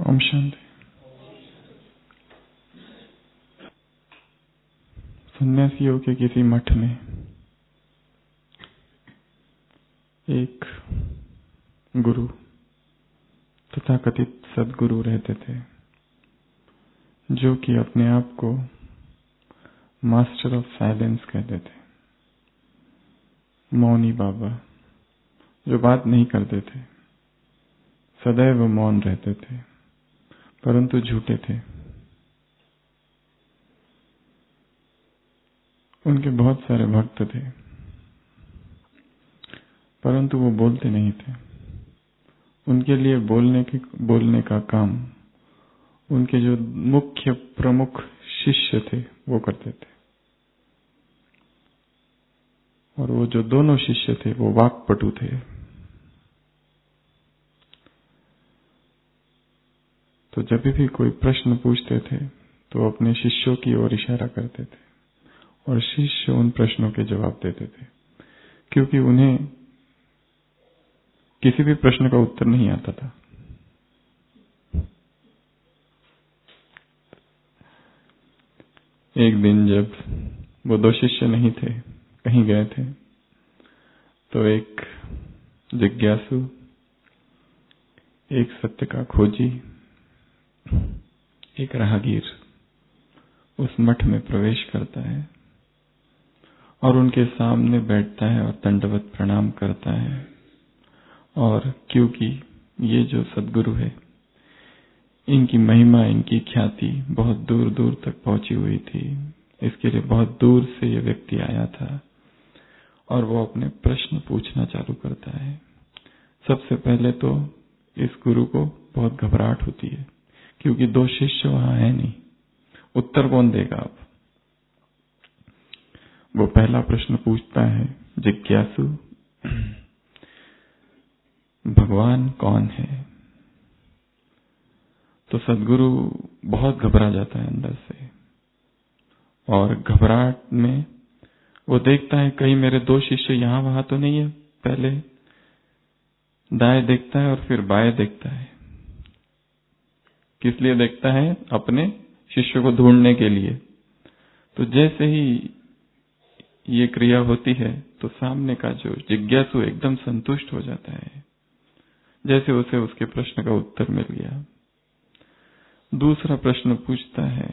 ओम शांति। सन्यासियों के किसी मठ में एक गुरु तथाकथित सद्गुरु रहते थे, जो कि अपने आप को मास्टर ऑफ साइलेंस कहते थे। मौनी बाबा, जो बात नहीं करते थे, सदैव मौन रहते थे, परंतु झूठे थे। उनके बहुत सारे भक्त थे, परंतु वो बोलते नहीं थे। उनके लिए बोलने का काम उनके जो मुख्य प्रमुख शिष्य थे वो करते थे, और वो जो दोनों शिष्य थे वो वाक्पटु थे। तो जब भी कोई प्रश्न पूछते थे तो अपने शिष्यों की ओर इशारा करते थे, और शिष्य उन प्रश्नों के जवाब देते थे, क्योंकि उन्हें किसी भी प्रश्न का उत्तर नहीं आता था। एक दिन जब वो दो शिष्य नहीं थे, कहीं गए थे, तो एक जिज्ञासु, एक सत्य का खोजी, एक राहगीर उस मठ में प्रवेश करता है और उनके सामने बैठता है और दंडवत प्रणाम करता है। और क्योंकि ये जो सद्गुरु है, इनकी महिमा, इनकी ख्याति बहुत दूर दूर तक पहुंची हुई थी, इसके लिए बहुत दूर से ये व्यक्ति आया था, और वो अपने प्रश्न पूछना चालू करता है। सबसे पहले तो इस गुरु को बहुत घबराहट होती है, क्योंकि दो शिष्य वहां है नहीं, उत्तर कौन देगा। अब वो पहला प्रश्न पूछता है, जिज्ञासु, भगवान कौन है? तो सद्गुरु बहुत घबरा जाता है अंदर से, और घबराहट में वो देखता है कहीं मेरे दो शिष्य यहां वहां तो नहीं है। पहले दाएं देखता है और फिर बाएं देखता है। किस लिए देखता है? अपने शिष्य को ढूंढने के लिए। तो जैसे ही ये क्रिया होती है तो सामने का जो जिज्ञासु एकदम संतुष्ट हो जाता है, जैसे उसे उसके प्रश्न का उत्तर मिल गया। दूसरा प्रश्न पूछता है,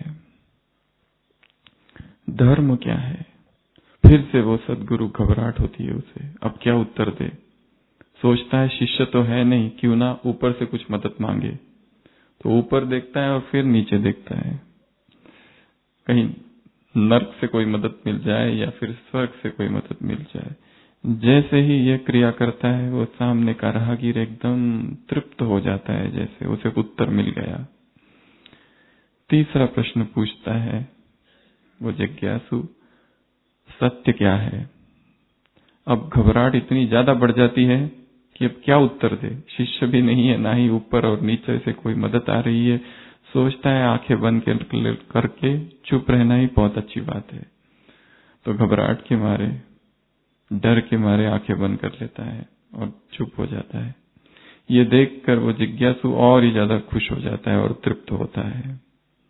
धर्म क्या है? फिर से वो सद्गुरु घबराहट होती है उसे, अब क्या उत्तर दे। सोचता है शिष्य तो है नहीं, क्यों ना ऊपर से कुछ मदद मांगे। तो ऊपर देखता है और फिर नीचे देखता है, कहीं नर्क से कोई मदद मिल जाए या फिर स्वर्ग से कोई मदद मिल जाए। जैसे ही यह क्रिया करता है, वो सामने का राहगीर एकदम तृप्त हो जाता है, जैसे उसे उत्तर मिल गया। तीसरा प्रश्न पूछता है वो जिज्ञासु, सत्य क्या है? अब घबराहट इतनी ज्यादा बढ़ जाती है कि अब क्या उत्तर दे। शिष्य भी नहीं है, ना ही ऊपर और नीचे से कोई मदद आ रही है। सोचता है आंखें बंद करके चुप रहना ही बहुत अच्छी बात है। तो घबराहट के मारे, डर के मारे आंखें बंद कर लेता है और चुप हो जाता है। ये देखकर वो जिज्ञासु और ही ज्यादा खुश हो जाता है और तृप्त होता है।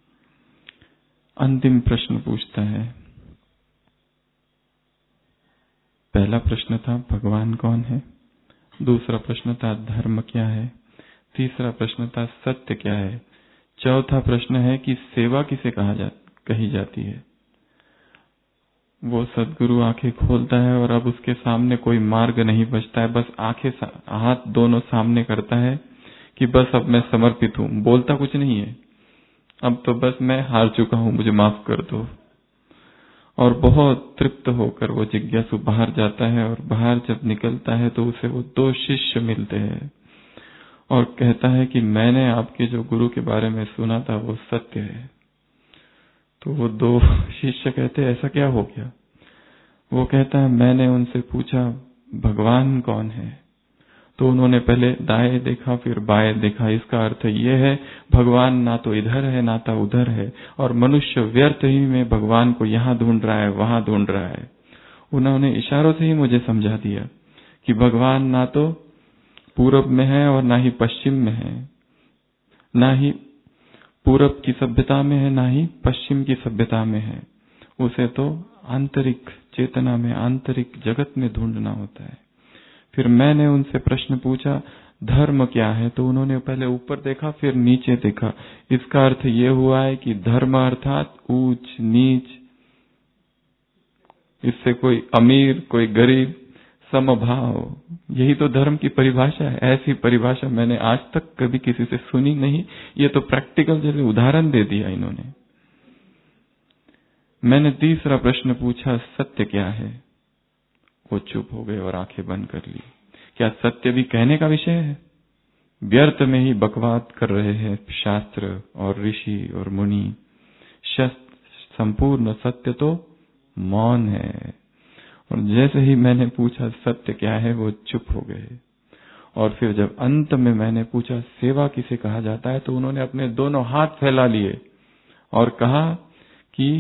अंतिम प्रश्न पूछता है। पहला प्रश्न था भगवान कौन है, दूसरा प्रश्न था धर्म क्या है, तीसरा प्रश्न था सत्य क्या है, चौथा प्रश्न है कि सेवा किसे कही जाती है। वो सद्गुरु आंखें खोलता है और अब उसके सामने कोई मार्ग नहीं बचता है, बस आंखें हाथ दोनों सामने करता है कि बस अब मैं समर्पित हूं। बोलता कुछ नहीं है, अब तो बस मैं हार चुका हूं, मुझे माफ कर दो। और बहुत तृप्त होकर वो जिज्ञासु बाहर जाता है, और बाहर जब निकलता है तो उसे वो दो शिष्य मिलते हैं और कहता है कि मैंने आपके जो गुरु के बारे में सुना था वो सत्य है। तो वो दो शिष्य कहते हैं, ऐसा क्या हो गया? वो कहता है, मैंने उनसे पूछा भगवान कौन है, तो उन्होंने पहले दाएं देखा फिर बाएं देखा। इसका अर्थ ये है भगवान ना तो इधर है ना तो उधर है, और मनुष्य व्यर्थ ही में भगवान को यहाँ ढूंढ रहा है वहां ढूंढ रहा है। उन्होंने इशारों से ही मुझे समझा दिया कि भगवान ना तो पूरब में है और ना ही पश्चिम में है, ना ही पूरब की सभ्यता में है, ना ही पश्चिम की सभ्यता में है। उसे तो आंतरिक चेतना में, आंतरिक जगत में ढूंढना होता है। फिर मैंने उनसे प्रश्न पूछा, धर्म क्या है? तो उन्होंने पहले ऊपर देखा, फिर नीचे देखा। इसका अर्थ ये हुआ है कि धर्म अर्थात ऊंच नीच, इससे कोई अमीर कोई गरीब, समभाव, यही तो धर्म की परिभाषा है। ऐसी परिभाषा मैंने आज तक कभी किसी से सुनी नहीं। ये तो प्रैक्टिकल जैसे उदाहरण दे दिया इन्होंने। मैंने तीसरा प्रश्न पूछा, सत्य क्या है? वो चुप हो गए और आंखें बंद कर ली। क्या सत्य भी कहने का विषय है? व्यर्थ में ही बकवाद कर रहे हैं शास्त्र और ऋषि और मुनि। संपूर्ण सत्य तो मौन है। और जैसे ही मैंने पूछा सत्य क्या है, वो चुप हो गए। और फिर जब अंत में मैंने पूछा सेवा किसे कहा जाता है, तो उन्होंने अपने दोनों हाथ फैला लिए और कहा कि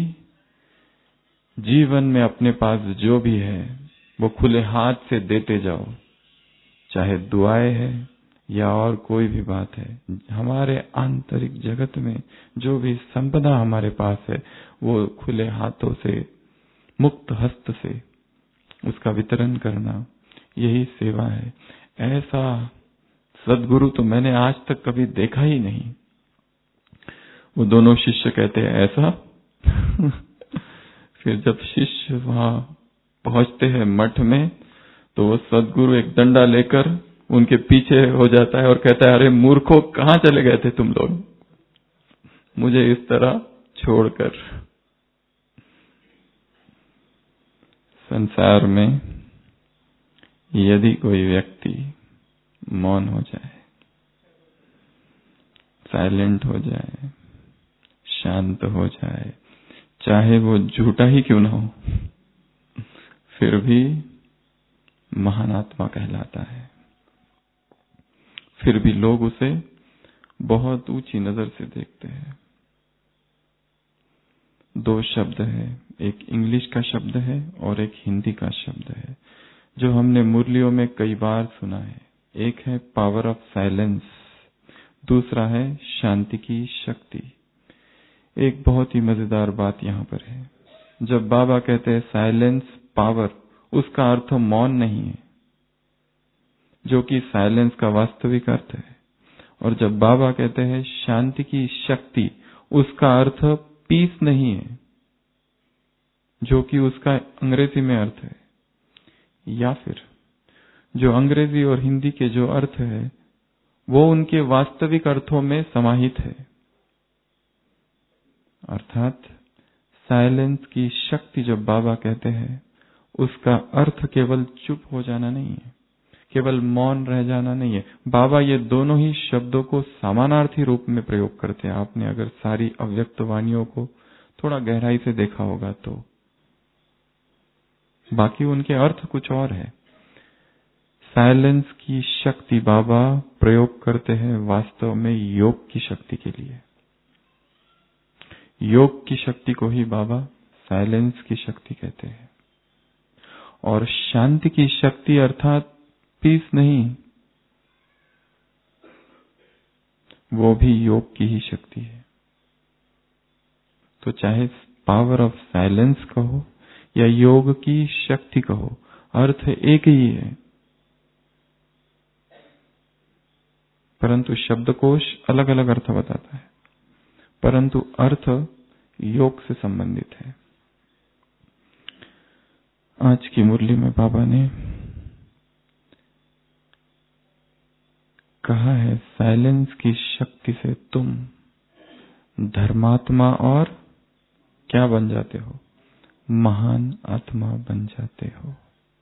जीवन में अपने पास जो भी है वो खुले हाथ से देते जाओ, चाहे दुआएं है या और कोई भी बात है। हमारे आंतरिक जगत में जो भी संपदा हमारे पास है, वो खुले हाथों से, मुक्त हस्त से उसका वितरण करना, यही सेवा है। ऐसा सद्गुरु तो मैंने आज तक कभी देखा ही नहीं। वो दोनों शिष्य कहते हैं ऐसा फिर जब शिष्य वहां पहुंचते हैं मठ में, तो वो सद्गुरु एक डंडा लेकर उनके पीछे हो जाता है और कहता है, अरे मूर्खों, कहां चले गए थे तुम लोग मुझे इस तरह छोड़कर। संसार में यदि कोई व्यक्ति मौन हो जाए, साइलेंट हो जाए, शांत हो जाए, चाहे वो झूठा ही क्यों ना हो, फिर भी महान आत्मा कहलाता है। फिर भी लोग उसे बहुत ऊंची नजर से देखते हैं। दो शब्द है, एक इंग्लिश का शब्द है और एक हिंदी का शब्द है, जो हमने मुरलियों में कई बार सुना है। एक है पावर ऑफ साइलेंस, दूसरा है शांति की शक्ति। एक बहुत ही मजेदार बात यहाँ पर है, जब बाबा कहते हैं साइलेंस पावर, उसका अर्थ मौन नहीं है, जो कि साइलेंस का वास्तविक अर्थ है। और जब बाबा कहते हैं शांति की शक्ति, उसका अर्थ पीस नहीं है, जो कि उसका अंग्रेजी में अर्थ है। या फिर जो अंग्रेजी और हिंदी के जो अर्थ है, वो उनके वास्तविक अर्थों में समाहित है। अर्थात साइलेंस की शक्ति जब बाबा कहते हैं, उसका अर्थ केवल चुप हो जाना नहीं है, केवल मौन रह जाना नहीं है। बाबा ये दोनों ही शब्दों को समानार्थी रूप में प्रयोग करते हैं। आपने अगर सारी अव्यक्त वाणियों को थोड़ा गहराई से देखा होगा तो बाकी उनके अर्थ कुछ और है। साइलेंस की शक्ति बाबा प्रयोग करते हैं वास्तव में योग की शक्ति के लिए। योग की शक्ति को ही बाबा साइलेंस की शक्ति कहते हैं। और शांति की शक्ति अर्थात पीस नहीं, वो भी योग की ही शक्ति है। तो चाहे पावर ऑफ साइलेंस कहो या योग की शक्ति कहो, अर्थ एक ही है, परंतु शब्दकोश अलग अलग अर्थ बताता है, परंतु अर्थ योग से संबंधित है। आज की मुरली में बाबा ने कहा है, साइलेंस की शक्ति से तुम धर्मात्मा और क्या बन जाते हो? महान आत्मा बन जाते हो।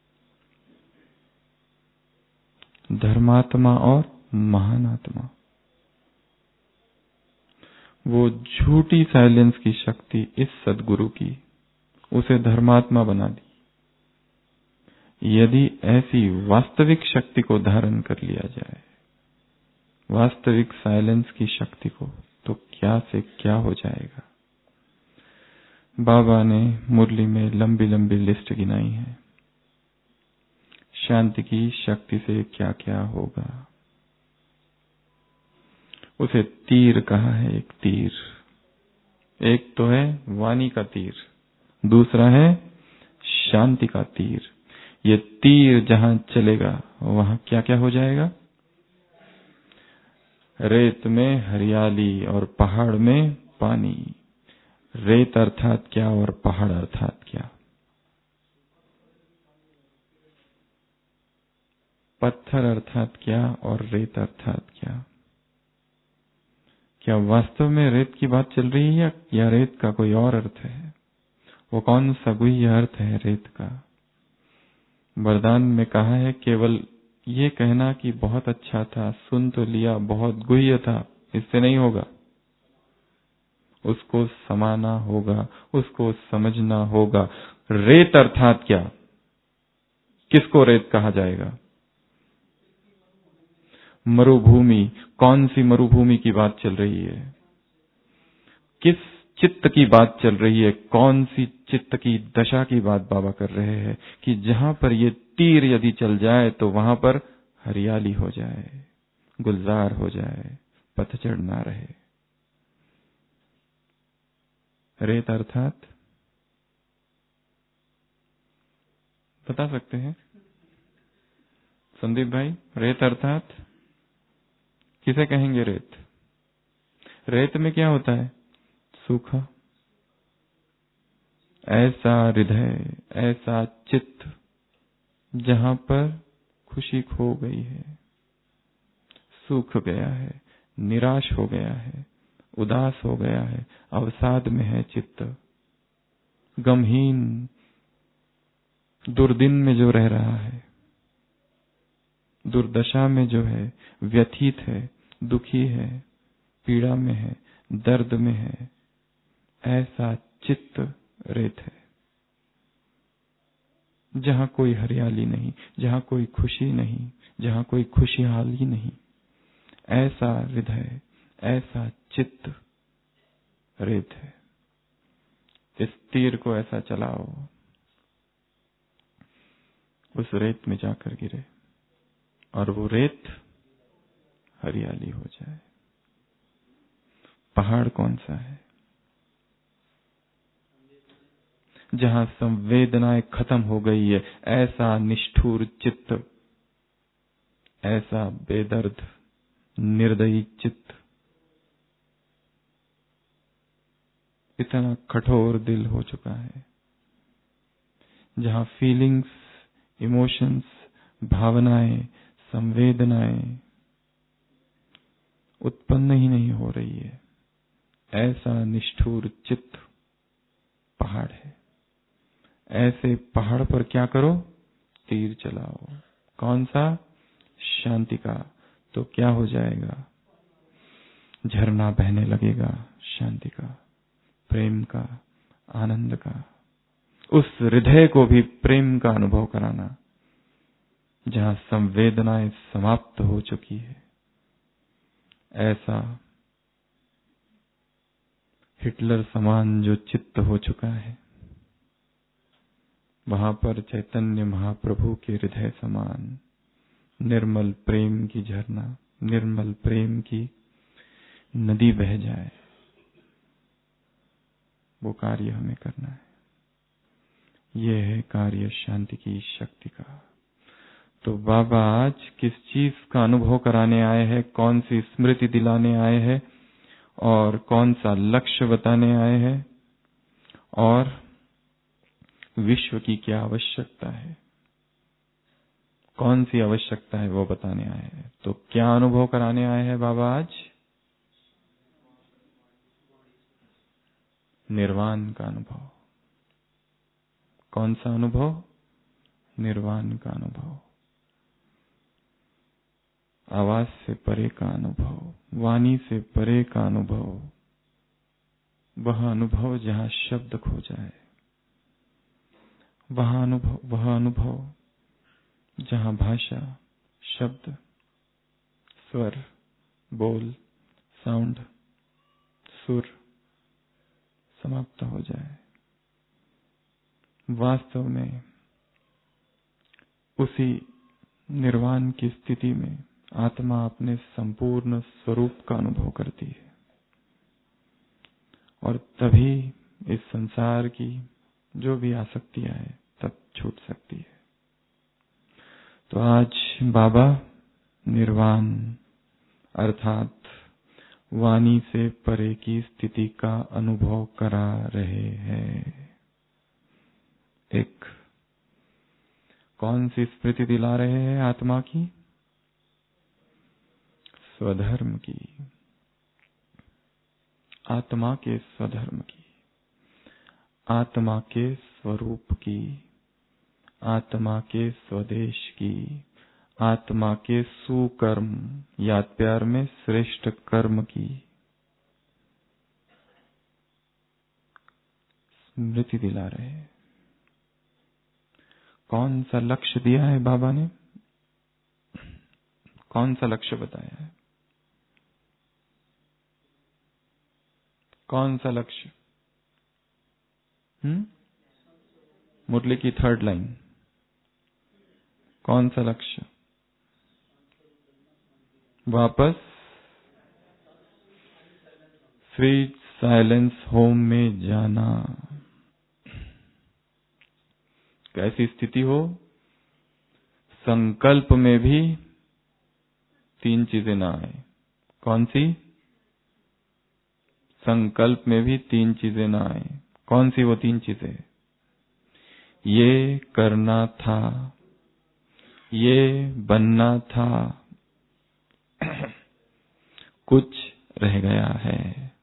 धर्मात्मा और महान आत्मा। वो झूठी साइलेंस की शक्ति इस सद्गुरु की उसे धर्मात्मा बना दी। यदि ऐसी वास्तविक शक्ति को धारण कर लिया जाए, वास्तविक साइलेंस की शक्ति को, तो क्या से क्या हो जाएगा। बाबा ने मुरली में लंबी लंबी लिस्ट गिनाई है, शांति की शक्ति से क्या क्या होगा। उसे तीर कहा है। एक तीर, एक तो है वाणी का तीर, दूसरा है शांति का तीर। ये तीर जहां चलेगा वहां क्या क्या हो जाएगा? रेत में हरियाली और पहाड़ में पानी। रेत अर्थात क्या और पहाड़ अर्थात क्या? पत्थर अर्थात क्या और रेत अर्थात क्या? क्या वास्तव में रेत की बात चल रही है या रेत का कोई और अर्थ है? वो कौन सा गुह्य अर्थ है रेत का? वरदान में कहा है केवल ये कहना कि बहुत अच्छा था, सुन तो लिया, बहुत गुह्य था, इससे नहीं होगा। उसको समाना होगा, उसको समझना होगा। रेत अर्थात क्या? किसको रेत कहा जाएगा? मरुभूमि। कौन सी मरुभूमि की बात चल रही है? किस चित्त की बात चल रही है? कौन सी चित्त की दशा की बात बाबा कर रहे हैं कि जहां पर ये तीर यदि चल जाए तो वहां पर हरियाली हो जाए, गुलजार हो जाए, पतझड़ ना रहे। रेत अर्थात बता सकते हैं संदीप भाई? रेत अर्थात किसे कहेंगे? रेत, रेत में क्या होता है? सूखा। ऐसा हृदय, ऐसा चित्त जहां पर खुशी खो गई है, सूख गया है, निराश हो गया है, उदास हो गया है, अवसाद में है चित्त, गमहीन दुर्दिन में जो रह रहा है, दुर्दशा में जो है, व्यथित है, दुखी है, पीड़ा में है, दर्द में है, ऐसा चित्त रेत है। जहां कोई हरियाली नहीं, जहां कोई खुशी नहीं, जहां कोई खुशहाली नहीं, ऐसा हृदय, ऐसा चित्त रेत है। इस तीर को ऐसा चलाओ, उस रेत में जाकर गिरे और वो रेत हरियाली हो जाए। पहाड़ कौन सा है? जहां संवेदनाएं खत्म हो गई है, ऐसा निष्ठुर चित्त, ऐसा बेदर्द निर्दयी चित्त, इतना कठोर दिल हो चुका है, जहां फीलिंग्स, इमोशंस, भावनाएं, संवेदनाएं उत्पन्न ही नहीं हो रही है, ऐसा निष्ठुर चित्त पहाड़ है। ऐसे पहाड़ पर क्या करो? तीर चलाओ। कौन सा? शांति का। तो क्या हो जाएगा? झरना बहने लगेगा शांति का, प्रेम का, आनंद का। उस हृदय को भी प्रेम का अनुभव कराना जहां संवेदनाएं समाप्त हो चुकी है। ऐसा हिटलर समान जो चित्त हो चुका है, वहां पर चैतन्य महाप्रभु के हृदय समान निर्मल प्रेम की झरना, निर्मल प्रेम की नदी बह जाए। वो कार्य हमें करना है। ये है कार्य शांति की शक्ति का। तो बाबा आज किस चीज का अनुभव कराने आए हैं, कौन सी स्मृति दिलाने आए हैं और कौन सा लक्ष्य बताने आए हैं और विश्व की क्या आवश्यकता है, कौन सी आवश्यकता है वो बताने आए हैं। तो क्या अनुभव कराने आए हैं बाबा आज? निर्वाण का अनुभव। कौन सा अनुभव? निर्वाण का अनुभव। आवाज से परे का अनुभव, वाणी से परे का अनुभव, वह अनुभव जहां शब्द खो जाए, वह अनुभव जहां भाषा, शब्द, स्वर, बोल, साउंड, सुर समाप्त हो जाए। वास्तव में उसी निर्वाण की स्थिति में आत्मा अपने संपूर्ण स्वरूप का अनुभव करती है और तभी इस संसार की जो भी आसक्तियां हैं तब छूट सकती है। तो आज बाबा निर्वाण अर्थात वाणी से परे की स्थिति का अनुभव करा रहे हैं। एक कौन सी स्मृति दिला रहे हैं आत्मा की? स्वधर्म की, आत्मा के स्वधर्म की, आत्मा के स्वरूप की, आत्मा के स्वदेश की, आत्मा के सुकर्म या प्यार में श्रेष्ठ कर्म की स्मृति दिला रहे हैं। कौन सा लक्ष्य दिया है बाबा ने? कौन सा लक्ष्य बताया है? कौन सा लक्ष्य? मुरली की 3rd लाइन। कौन सा लक्ष्य? वापस स्वीट साइलेंस होम में जाना। कैसी स्थिति हो? संकल्प में भी 3 चीजें ना आए। कौन सी? संकल्प में भी 3 चीजें ना आए। कौन सी वो 3 चीजें? ये करना था, ये बनना था, कुछ रह गया है।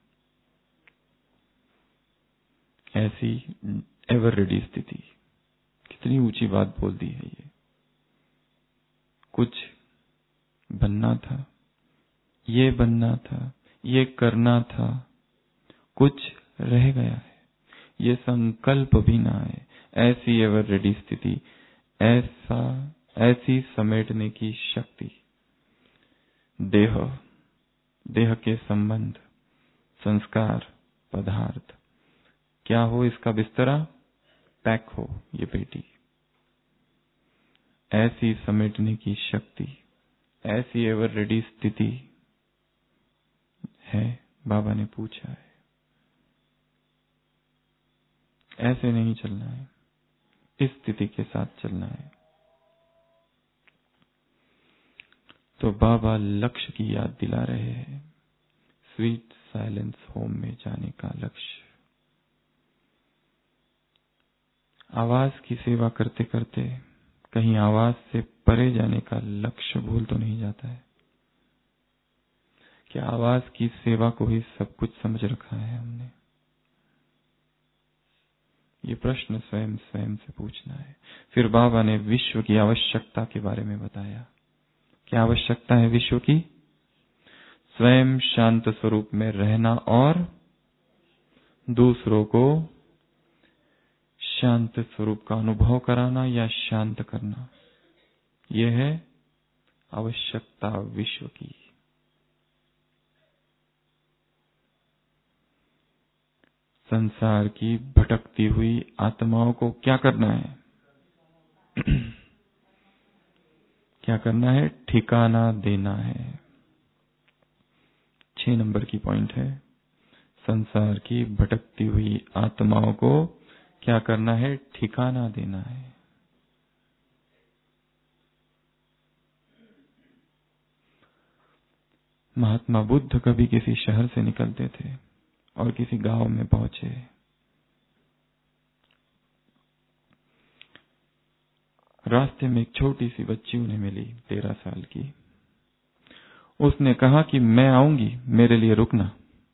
ऐसी एवर रेडी स्थिति। कितनी ऊंची बात बोल दी है ये। कुछ बनना था, ये बनना था, ये करना था, कुछ रह गया है। ये संकल्प भी ना आए। ऐसी एवर रेडी स्थिति, ऐसी समेटने की शक्ति। देह के संबंध, संस्कार, पदार्थ क्या हो? इसका बिस्तरा पैक हो ये पेटी। ऐसी समेटने की शक्ति, ऐसी एवर रेडी स्थिति है। बाबा ने पूछा है। ऐसे नहीं चलना है, इस स्थिति के साथ चलना है। तो बाबा लक्ष्य की याद दिला रहे हैं। स्वीट साइलेंस होम में जाने का लक्ष्य। आवाज की सेवा करते करते कहीं आवाज से परे जाने का लक्ष्य भूल तो नहीं जाता है? क्या आवाज की सेवा को ही सब कुछ समझ रखा है हमने? ये प्रश्न स्वयं से पूछना है। फिर बाबा ने विश्व की आवश्यकता के बारे में बताया। क्या आवश्यकता है विश्व की? स्वयं शांत स्वरूप में रहना और दूसरों को शांत स्वरूप का अनुभव कराना या शांत करना। यह है आवश्यकता विश्व की। संसार की भटकती हुई आत्माओं को क्या करना है? क्या करना है? ठिकाना देना है। 6 नंबर की पॉइंट है। संसार की भटकती हुई आत्माओं को क्या करना है? ठिकाना देना है। महात्मा बुद्ध कभी किसी शहर से निकलते थे और किसी गांव में पहुंचे। रास्ते में एक छोटी सी बच्ची उन्हें मिली, 13 साल की। उसने कहा कि मैं आऊंगी, मेरे लिए रुकना,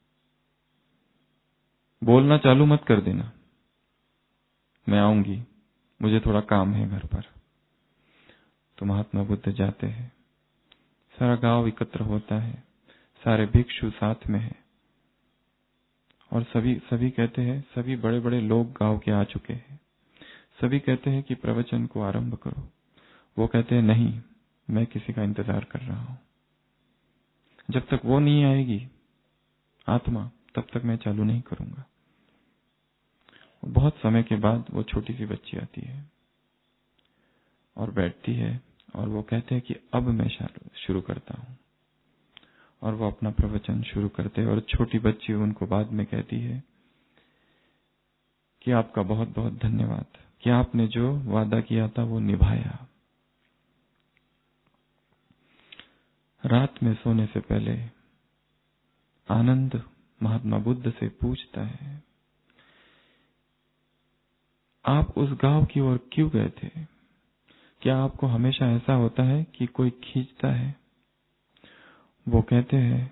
बोलना चालू मत कर देना, मैं आऊंगी, मुझे थोड़ा काम है घर पर। तो महात्मा बुद्ध जाते हैं। सारा गांव एकत्र होता है, सारे भिक्षु साथ में है और सभी कहते हैं, सभी बड़े बड़े लोग गांव के आ चुके हैं। सभी कहते हैं कि प्रवचन को आरंभ करो। वो कहते हैं नहीं, मैं किसी का इंतजार कर रहा हूं। जब तक वो नहीं आएगी आत्मा, तब तक मैं चालू नहीं करूंगा। बहुत समय के बाद वो छोटी सी बच्ची आती है और बैठती है और वो कहते हैं कि अब मैं शुरू करता हूं। और वो अपना प्रवचन शुरू करते हैं और छोटी बच्ची उनको बाद में कहती है कि आपका बहुत बहुत धन्यवाद कि आपने जो वादा किया था वो निभाया। रात में सोने से पहले आनंद महात्मा बुद्ध से पूछता है, आप उस गांव की ओर क्यों गए थे? क्या आपको हमेशा ऐसा होता है कि कोई खींचता है? वो कहते हैं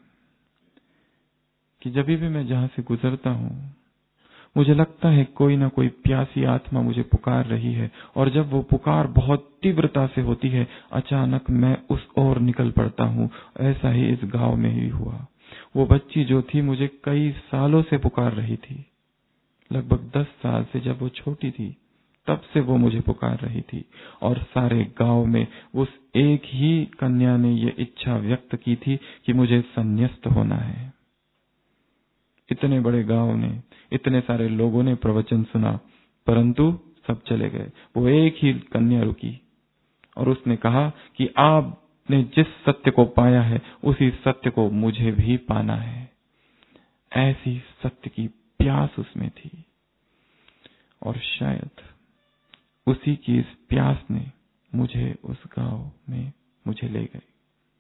कि जब भी मैं जहां से गुजरता हूं मुझे लगता है कोई ना कोई प्यासी आत्मा मुझे पुकार रही है, और जब वो पुकार बहुत तीव्रता से होती है अचानक मैं उस ओर निकल पड़ता हूं। ऐसा ही इस गांव में ही हुआ। वो बच्ची जो थी मुझे कई सालों से पुकार रही थी, लगभग 10 साल से। जब वो छोटी थी तब से वो मुझे पुकार रही थी, और सारे गांव में उस एक ही कन्या ने ये इच्छा व्यक्त की थी कि मुझे संन्यस्त होना है। इतने बड़े गांव ने, इतने सारे लोगों ने प्रवचन सुना, परंतु सब चले गए। वो एक ही कन्या रुकी और उसने कहा कि आपने जिस सत्य को पाया है उसी सत्य को मुझे भी पाना है। ऐसी सत्य की प्यास उसमें थी, और शायद उसी की इस प्यास ने मुझे उस गांव में मुझे ले गई।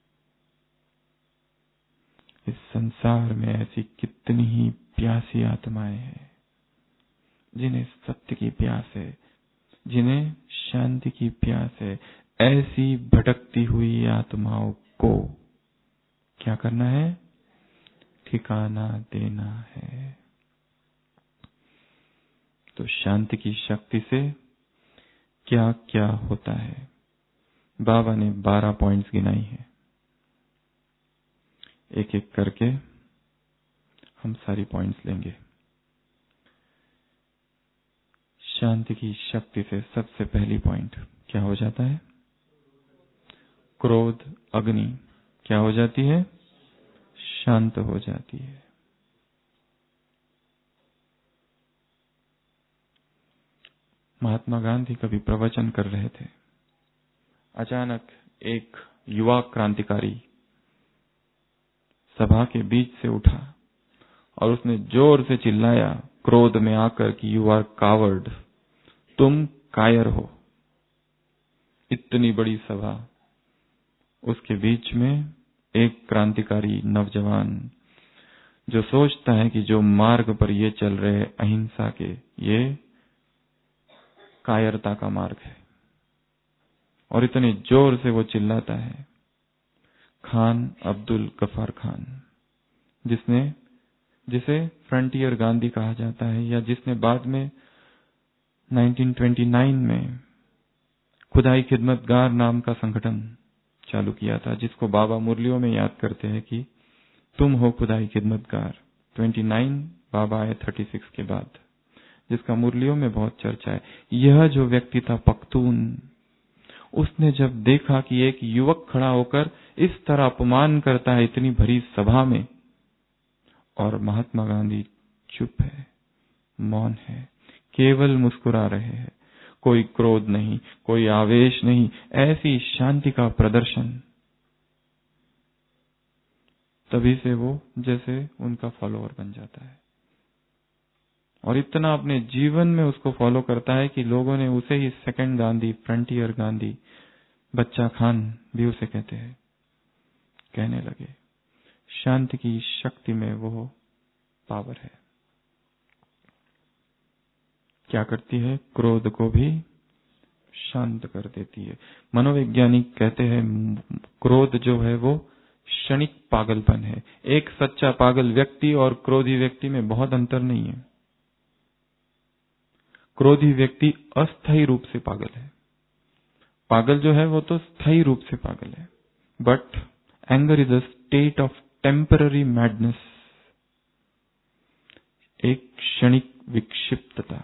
इस संसार में ऐसी कितनी ही प्यासी आत्माएं हैं जिन्हें सत्य की प्यास है, जिन्हें शांति की प्यास है। ऐसी भटकती हुई आत्माओं को क्या करना है? ठिकाना देना है। तो शांति की शक्ति से क्या क्या होता है? बाबा ने 12 पॉइंट्स गिनाई है। एक एक करके हम सारी पॉइंट्स लेंगे। शांति की शक्ति से सबसे पहली पॉइंट क्या हो जाता है? क्रोध अग्नि क्या हो जाती है? शांत हो जाती है। महात्मा गांधी कभी प्रवचन कर रहे थे, अचानक एक युवा क्रांतिकारी सभा के बीच से उठा और उसने जोर से चिल्लाया क्रोध में आकर कि यू आर कावर्ड, तुम कायर हो। इतनी बड़ी सभा, उसके बीच में एक क्रांतिकारी नौजवान जो सोचता है कि जो मार्ग पर ये चल रहे अहिंसा के, ये कायरता का मार्ग है, और इतने जोर से वो चिल्लाता है। खान अब्दुल गफ्फार खान, जिसे फ्रंटियर गांधी कहा जाता है, या जिसने बाद में 1929 में खुदाई खिदमतगार नाम का संगठन चालू किया था, जिसको बाबा मुरलियों में याद करते हैं कि तुम हो खुदाई खिदमतगार। 29 बाबा आए 36 के बाद, जिसका मुरलियों में बहुत चर्चा है। यह जो व्यक्ति था पख्तून, उसने जब देखा कि एक युवक खड़ा होकर इस तरह अपमान करता है इतनी भरी सभा में, और महात्मा गांधी चुप है, मौन है, केवल मुस्कुरा रहे हैं, कोई क्रोध नहीं, कोई आवेश नहीं, ऐसी शांति का प्रदर्शन, तभी से वो जैसे उनका फॉलोअर बन जाता है, और इतना अपने जीवन में उसको फॉलो करता है कि लोगों ने उसे ही सेकंड गांधी, फ्रंटियर गांधी, बच्चा खान भी उसे कहने लगे। शांति की शक्ति में वो पावर है। क्या करती है? क्रोध को भी शांत कर देती है। मनोवैज्ञानिक कहते हैं क्रोध जो है वो क्षणिक पागलपन है। एक सच्चा पागल व्यक्ति और क्रोधी व्यक्ति में बहुत अंतर नहीं है। क्रोधी व्यक्ति अस्थायी रूप से पागल है, पागल जो है वो तो स्थायी रूप से पागल है। But anger is a state of temporary madness, एक क्षणिक विक्षिप्तता।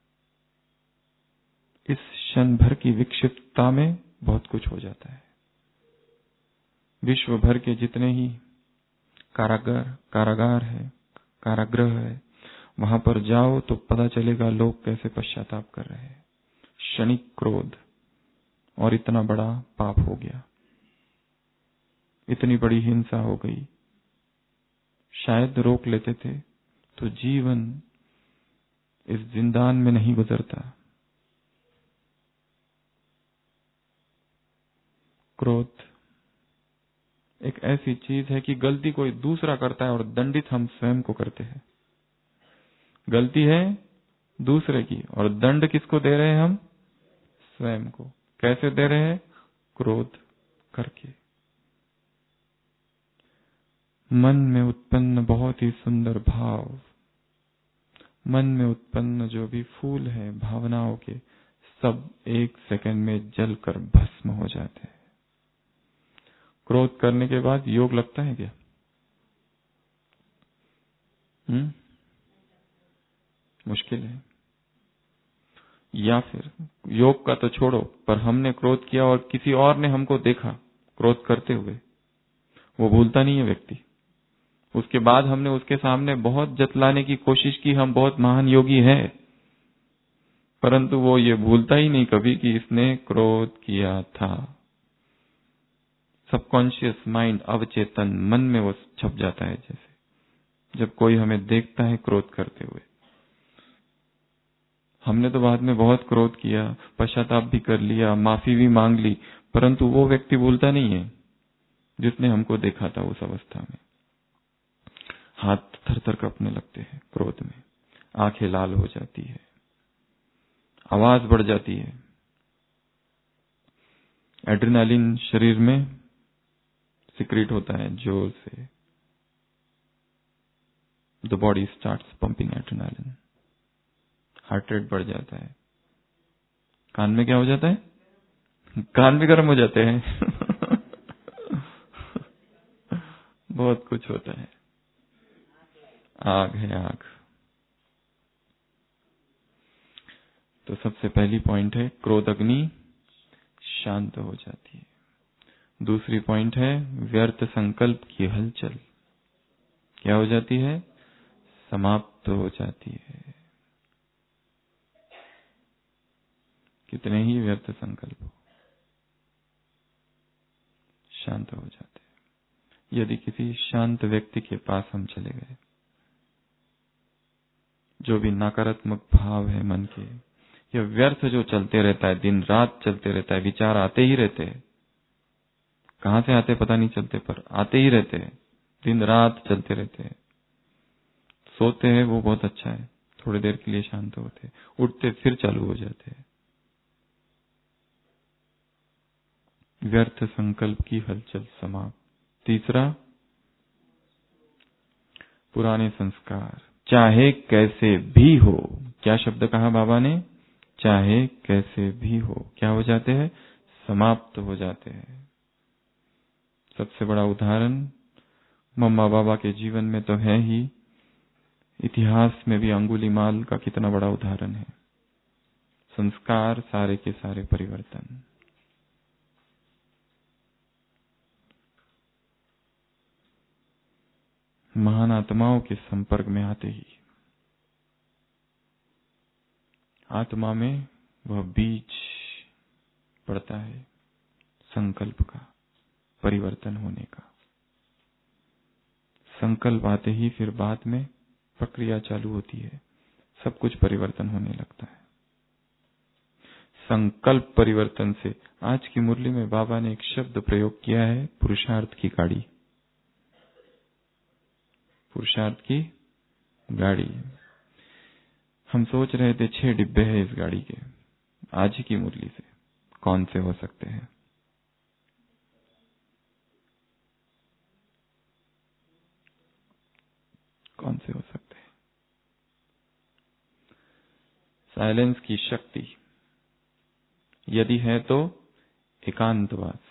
इस क्षण भर की विक्षिप्तता में बहुत कुछ हो जाता है। विश्व भर के जितने ही कारागार है, कारागृह है, वहां पर जाओ तो पता चलेगा लोग कैसे पश्चाताप कर रहे हैं। क्षणिक क्रोध, और इतना बड़ा पाप हो गया, इतनी बड़ी हिंसा हो गई। शायद रोक लेते थे तो जीवन इस जिंदान में नहीं गुजरता। क्रोध एक ऐसी चीज है कि गलती कोई दूसरा करता है और दंडित हम स्वयं को करते हैं। गलती है दूसरे की और दंड किसको दे रहे हैं? हम स्वयं को। कैसे दे रहे हैं? क्रोध करके। मन में उत्पन्न बहुत ही सुंदर भाव, मन में उत्पन्न जो भी फूल है भावनाओं के, सब एक सेकंड में जलकर भस्म हो जाते हैं। क्रोध करने के बाद योग लगता है क्या? मुश्किल है। या फिर योग का तो छोड़ो, पर हमने क्रोध किया और किसी और ने हमको देखा क्रोध करते हुए, वो भूलता नहीं है व्यक्ति। उसके बाद हमने उसके सामने बहुत जतलाने की कोशिश की, हम बहुत महान योगी हैं, परंतु वो ये भूलता ही नहीं कभी कि इसने क्रोध किया था। सबकॉन्शियस माइंड, अवचेतन मन में वो छप जाता है। जैसे जब कोई हमें देखता है क्रोध करते हुए, हमने तो बाद में बहुत क्रोध किया, पश्चाताप भी कर लिया, माफी भी मांग ली, परंतु वो व्यक्ति भूलता नहीं है जिसने हमको देखा था उस अवस्था में। हाथ थर-थर कांपने लगते हैं क्रोध में, आंखें लाल हो जाती है, आवाज बढ़ जाती है, एड्रेनालिन शरीर में सिक्रीट होता है जोर से। The body starts pumping adrenaline, heart rate बढ़ जाता है। कान में क्या हो जाता है? कान भी गर्म हो जाते हैं। बहुत कुछ होता है। आग है आग। तो सबसे पहली पॉइंट है क्रोध अग्नि शांत हो जाती है। दूसरी पॉइंट है व्यर्थ संकल्प की हलचल क्या हो जाती है? समाप्त हो जाती है। कितने ही व्यर्थ संकल्प हो, शांत हो जाते हैं। यदि किसी शांत व्यक्ति के पास हम चले गए, जो भी नकारात्मक भाव है मन के, यह व्यर्थ जो चलते रहता है, दिन रात चलते रहता है, विचार आते ही रहते हैं, कहां से आते पता नहीं चलते, पर आते ही रहते हैं, दिन रात चलते रहते हैं। सोते हैं वो बहुत अच्छा है, थोड़ी देर के लिए शांत होते, उठते फिर चालू हो जाते हैं। व्यर्थ संकल्प की हलचल समाप्त। तीसरा, पुराने संस्कार चाहे कैसे भी हो। क्या शब्द कहा बाबा ने? चाहे कैसे भी हो। क्या हो जाते हैं? समाप्त हो जाते हैं। सबसे बड़ा उदाहरण मम्मा बाबा के जीवन में तो है ही, इतिहास में भी अंगुलीमाल का कितना बड़ा उदाहरण है। संस्कार सारे के सारे परिवर्तन। महान आत्माओं के संपर्क में आते ही आत्मा में वह बीज पड़ता है संकल्प का, परिवर्तन होने का। संकल्प आते ही फिर बाद में प्रक्रिया चालू होती है, सब कुछ परिवर्तन होने लगता है। संकल्प परिवर्तन से आज की मुरली में बाबा ने एक शब्द प्रयोग किया है, पुरुषार्थ की गाड़ी। पुरुषार्थ की गाड़ी। हम सोच रहे थे 6 डिब्बे हैं इस गाड़ी के। आज ही की मुरली से कौन से हो सकते हैं? कौन से हो सकते हैं? साइलेंस की शक्ति यदि है तो एकांतवास।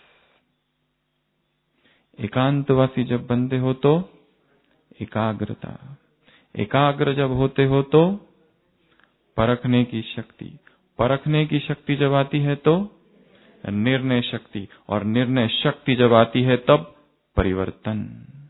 एकांतवासी जब बंदे हो तो एकाग्रता। एकाग्र जब होते हो तो परखने की शक्ति। परखने की शक्ति जब आती है तो निर्णय शक्ति, और निर्णय शक्ति जब आती है तब परिवर्तन।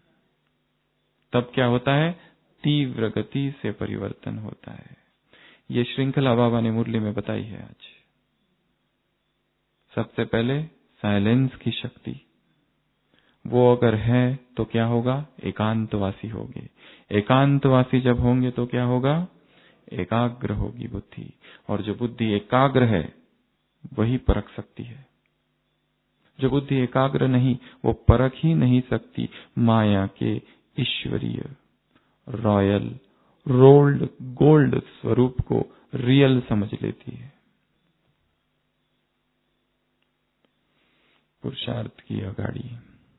तब क्या होता है? तीव्र गति से परिवर्तन होता है। ये श्रृंखला बाबा ने मुरली में बताई है आज। सबसे पहले साइलेंस की शक्ति, वो अगर है तो क्या होगा? एकांतवासी होंगे। एकांतवासी जब होंगे तो क्या होगा? एकाग्र होगी बुद्धि, और जो बुद्धि एकाग्र है वही परख सकती है। जो बुद्धि एकाग्र नहीं, वो परख ही नहीं सकती माया के ईश्वरीय रॉयल रोल्ड गोल्ड स्वरूप को रियल समझ लेती है। पुरुषार्थ की अगाड़ी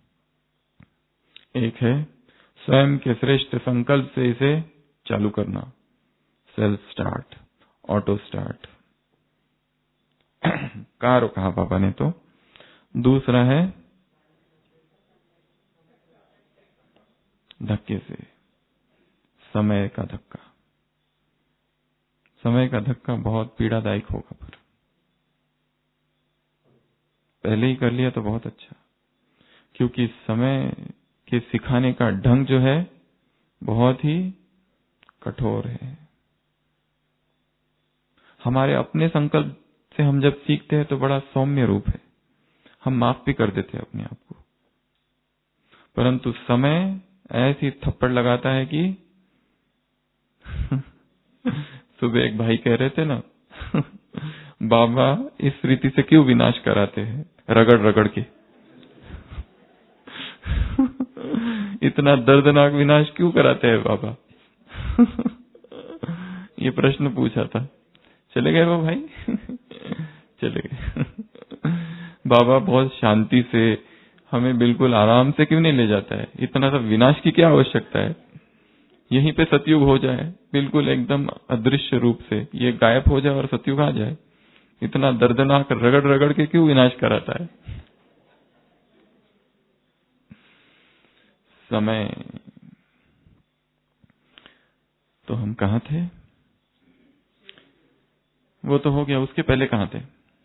एक है स्वयं के श्रेष्ठ संकल्प से इसे चालू करना, self start, auto start. Car कहा पापा ने तो। दूसरा है धक्के से, समय का धक्का। समय का धक्का बहुत पीड़ादायक होगा, पर पहले ही कर लिया तो बहुत अच्छा, क्योंकि समय के सिखाने का ढंग जो है बहुत ही कठोर है। हमारे अपने संकल्प से हम जब सीखते हैं तो बड़ा सौम्य रूप है, हम माफ भी कर देते हैं अपने आप को, परंतु समय ऐसी थप्पड़ लगाता है कि सुबह एक भाई कह रहे थे ना बाबा इस रीति से क्यों विनाश कराते हैं, रगड़ रगड़ के इतना दर्दनाक विनाश क्यों कराते हैं बाबा ये प्रश्न पूछा था। चले गए वो भाई चले गए बाबा बहुत शांति से हमें बिल्कुल आराम से क्यों नहीं ले जाता है, इतना सब विनाश की क्या आवश्यकता है, यहीं पे सतयुग हो जाए बिल्कुल एकदम अदृश्य रूप से, ये गायब हो जाए और सतयुग आ जाए, इतना दर्दनाक रगड़ रगड़ के क्यों विनाश कराता है। समय तो हम कहाँ थे, वो तो हो गया, उसके पहले कहाँ थे?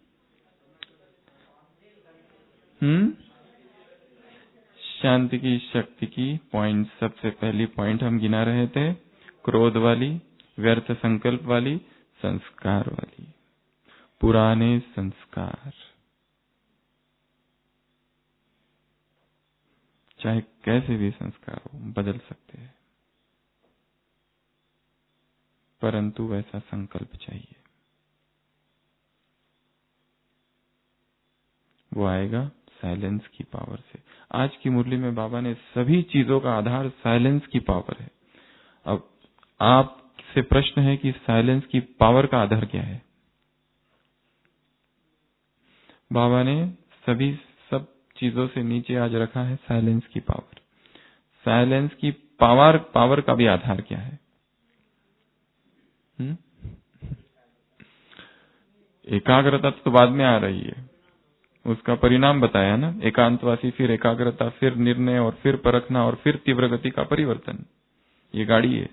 शांति की शक्ति की पॉइंट, सबसे पहली पॉइंट हम गिना रहे थे, क्रोध वाली, व्यर्थ संकल्प वाली, संस्कार वाली, पुराने संस्कार। चाहे कैसे भी संस्कार हो बदल सकते हैं, परंतु वैसा संकल्प चाहिए, वो आएगा साइलेंस की पावर से। आज की मुरली में बाबा ने सभी चीजों का आधार साइलेंस की पावर है। अब आपसे प्रश्न है कि साइलेंस की पावर का आधार क्या है? बाबा ने सभी सब चीजों से नीचे आज रखा है साइलेंस की पावर। साइलेंस की पावर का भी आधार क्या है? एकाग्रता तो बाद में आ रही है, उसका परिणाम बताया ना, एकांतवासी, फिर एकाग्रता, फिर निर्णय, और फिर परखना, और फिर तीव्र गति का परिवर्तन। ये गाड़ी है।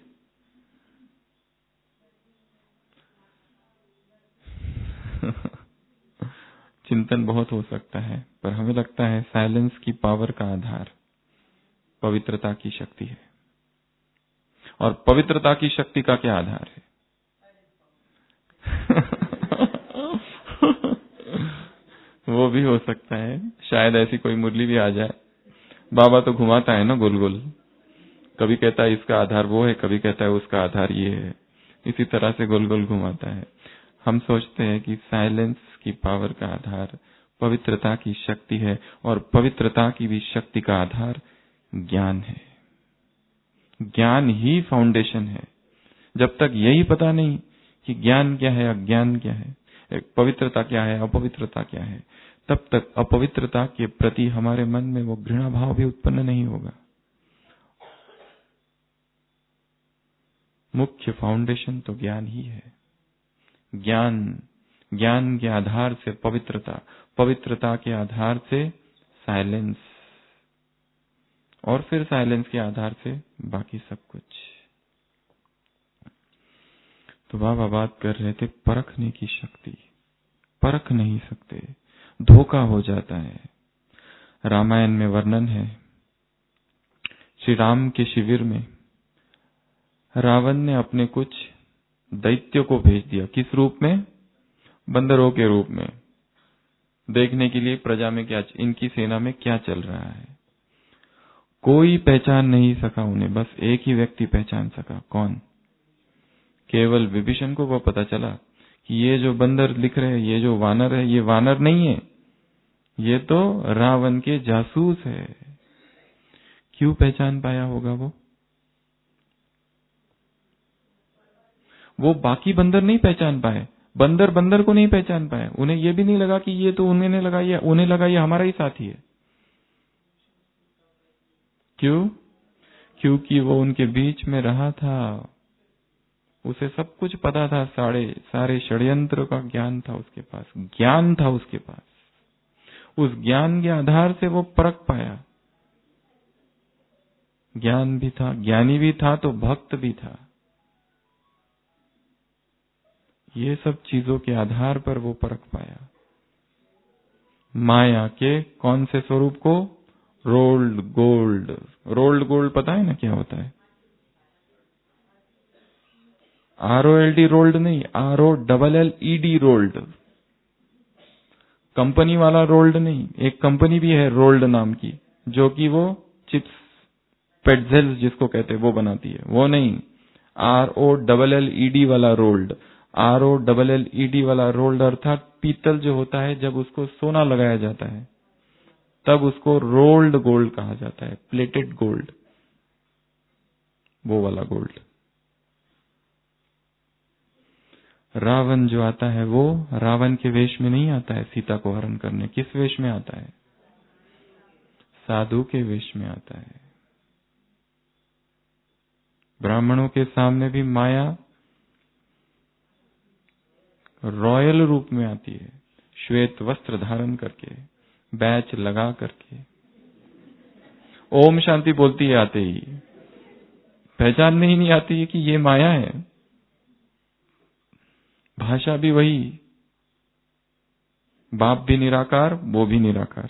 चिंतन बहुत हो सकता है, पर हमें लगता है साइलेंस की पावर का आधार पवित्रता की शक्ति है। और पवित्रता की शक्ति का क्या आधार है? वो भी हो सकता है, शायद ऐसी कोई मुरली भी आ जाए। बाबा तो घुमाता है ना गोल गोल, कभी कहता है इसका आधार वो है, कभी कहता है उसका आधार ये है, इसी तरह से गोल गोल घुमाता है। हम सोचते हैं कि साइलेंस की पावर का आधार पवित्रता की शक्ति है, और पवित्रता की भी शक्ति का आधार ज्ञान है। ज्ञान ही फाउंडेशन है। जब तक यही पता नहीं कि ज्ञान क्या है, अज्ञान क्या है, पवित्रता क्या है, अपवित्रता क्या है, तब तक अपवित्रता के प्रति हमारे मन में वो घृणा भाव भी उत्पन्न नहीं होगा। मुख्य फाउंडेशन तो ज्ञान ही है। ज्ञान के आधार से पवित्रता, पवित्रता के आधार से साइलेंस, और फिर साइलेंस के आधार से बाकी सब कुछ। तो बाबा बात कर रहे थे परखने की शक्ति। परख नहीं सकते, धोखा हो जाता है। रामायण में वर्णन है, श्री राम के शिविर में रावण ने अपने कुछ दैत्यों को भेज दिया। किस रूप में? बंदरों के रूप में। देखने के लिए प्रजा में क्या, इनकी सेना में क्या चल रहा है। कोई पहचान नहीं सका उन्हें, बस एक ही व्यक्ति पहचान सका। कौन? केवल विभीषण को वो पता चला कि ये जो बंदर लिख रहे हैं, ये जो वानर है, ये वानर नहीं है, ये तो रावण के जासूस है। क्यों पहचान पाया होगा वो बाकी बंदर नहीं पहचान पाए, बंदर बंदर को नहीं पहचान पाए। उन्हें ये भी नहीं लगा कि ये तो उन्हें लगा, उन्हें लगा ये हमारा ही साथी है। क्यों? क्योंकि वो उनके बीच में रहा था, उसे सब कुछ पता था, सारे षड्यंत्र का ज्ञान था उसके पास, ज्ञान था उसके पास। उस ज्ञान के आधार से वो परख पाया। ज्ञान भी था, ज्ञानी भी था, तो भक्त भी था। ये सब चीजों के आधार पर वो परख पाया माया के कौन से स्वरूप को? Rolled gold. रोल्ड गोल्ड पता है ना क्या होता है? ROLD रोल्ड नहीं, ROLLED रोल्ड। कंपनी वाला रोल्ड नहीं, एक कंपनी भी है रोल्ड नाम की, जो कि वो चिप्स पेट्जेल्स जिसको कहते हैं वो बनाती है, वो नहीं। ROLLED वाला रोल्ड। ROLLED वाला रोल्ड अर्थात पीतल जो होता है, जब उसको सोना लगाया जाता है तब उसको रोल्ड गोल्ड कहा जाता है, प्लेटेड गोल्ड, वो वाला गोल्ड। रावण जो आता है वो रावण के वेश में नहीं आता है सीता को हरण करने। किस वेश में आता है? साधु के वेश में आता है। ब्राह्मणों के सामने भी माया रॉयल रूप में आती है, श्वेत वस्त्र धारण करके, बैच लगा करके, ओम शांति बोलती है आते ही। पहचान में ही नहीं आती है कि ये माया है। भाषा भी वही, बाप भी निराकार, वो भी निराकार।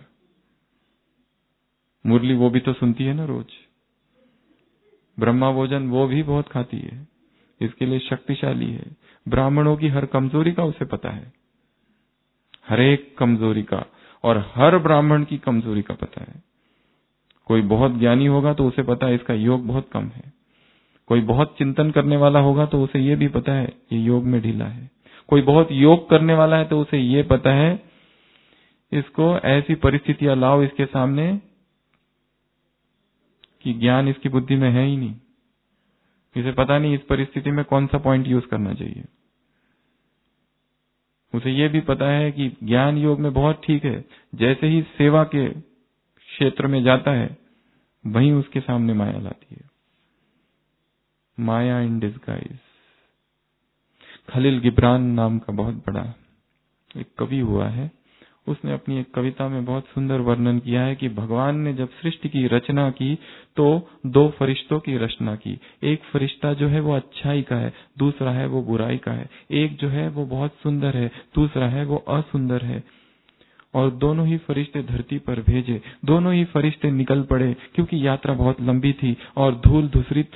मुरली वो भी तो सुनती है ना रोज। ब्रह्मा भोजन वो भी बहुत खाती है, इसके लिए शक्तिशाली है। ब्राह्मणों की हर कमजोरी का उसे पता है, हर एक कमजोरी का, और हर ब्राह्मण की कमजोरी का पता है। कोई बहुत ज्ञानी होगा तो उसे पता है इसका योग बहुत कम है। कोई बहुत चिंतन करने वाला होगा तो उसे ये भी पता है ये योग में ढीला है। कोई बहुत योग करने वाला है तो उसे ये पता है इसको ऐसी परिस्थितियां लाओ इसके सामने कि ज्ञान इसकी बुद्धि में है ही नहीं, इसे पता नहीं इस परिस्थिति में कौन सा पॉइंट यूज करना चाहिए। उसे ये भी पता है कि ज्ञान योग में बहुत ठीक है, जैसे ही सेवा के क्षेत्र में जाता है वहीं उसके सामने माया लाती है। माया इन डिस्गाइज। खलील गिब्रान नाम का बहुत बड़ा एक कवि हुआ है, उसने अपनी एक कविता में बहुत सुंदर वर्णन किया है कि भगवान ने जब सृष्टि की रचना की तो दो फरिश्तों की रचना की। एक फरिश्ता जो है वो अच्छाई का है, दूसरा है वो बुराई का है। एक जो है वो बहुत सुंदर है, दूसरा है वो असुंदर है। और दोनों ही फरिश्ते धरती पर भेजे, दोनों ही फरिश्ते निकल पड़े, क्योंकि यात्रा बहुत लंबी थी और धूल धूसरित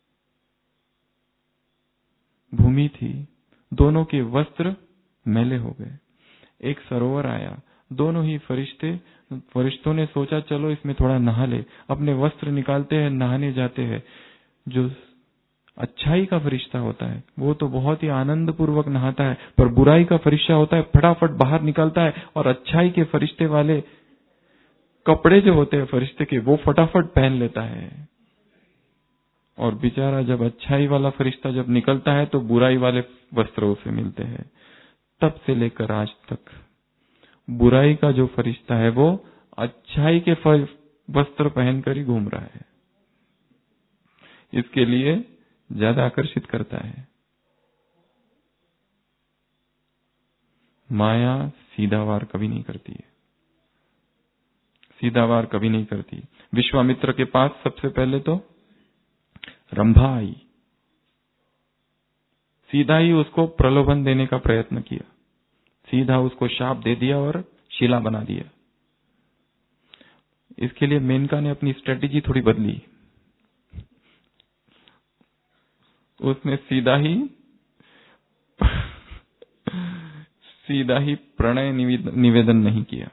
भूमि थी। दोनों के वस्त्र मैले हो गए। एक सरोवर आया, दोनों ही फरिश्तों ने सोचा चलो इसमें थोड़ा नहा ले। अपने वस्त्र निकालते हैं, नहाने जाते हैं। जो अच्छाई का फरिश्ता होता है वो तो बहुत ही आनंद पूर्वक नहाता है, पर बुराई का फरिश्ता होता है फटाफट बाहर निकलता है, और अच्छाई के फरिश्ते वाले कपड़े जो होते हैं फरिश्ते के वो फटाफट पहन लेता है। और बेचारा जब अच्छाई वाला फरिश्ता जब निकलता है तो बुराई वाले वस्त्र उसे मिलते हैं। तब से लेकर आज तक बुराई का जो फरिश्ता है वो अच्छाई के वस्त्र पहनकर ही घूम रहा है, इसके लिए ज्यादा आकर्षित करता है। माया सीधा वार कभी नहीं करती है, सीधा वार कभी नहीं करती। विश्वामित्र के पास सबसे पहले तो रंभा आई, सीधा ही उसको प्रलोभन देने का प्रयत्न किया, सीधा उसको शाप दे दिया और शिला बना दिया। इसके लिए मेनका ने अपनी स्ट्रेटेजी थोड़ी बदली, उसने सीधा ही प्रणय निवेदन नहीं किया,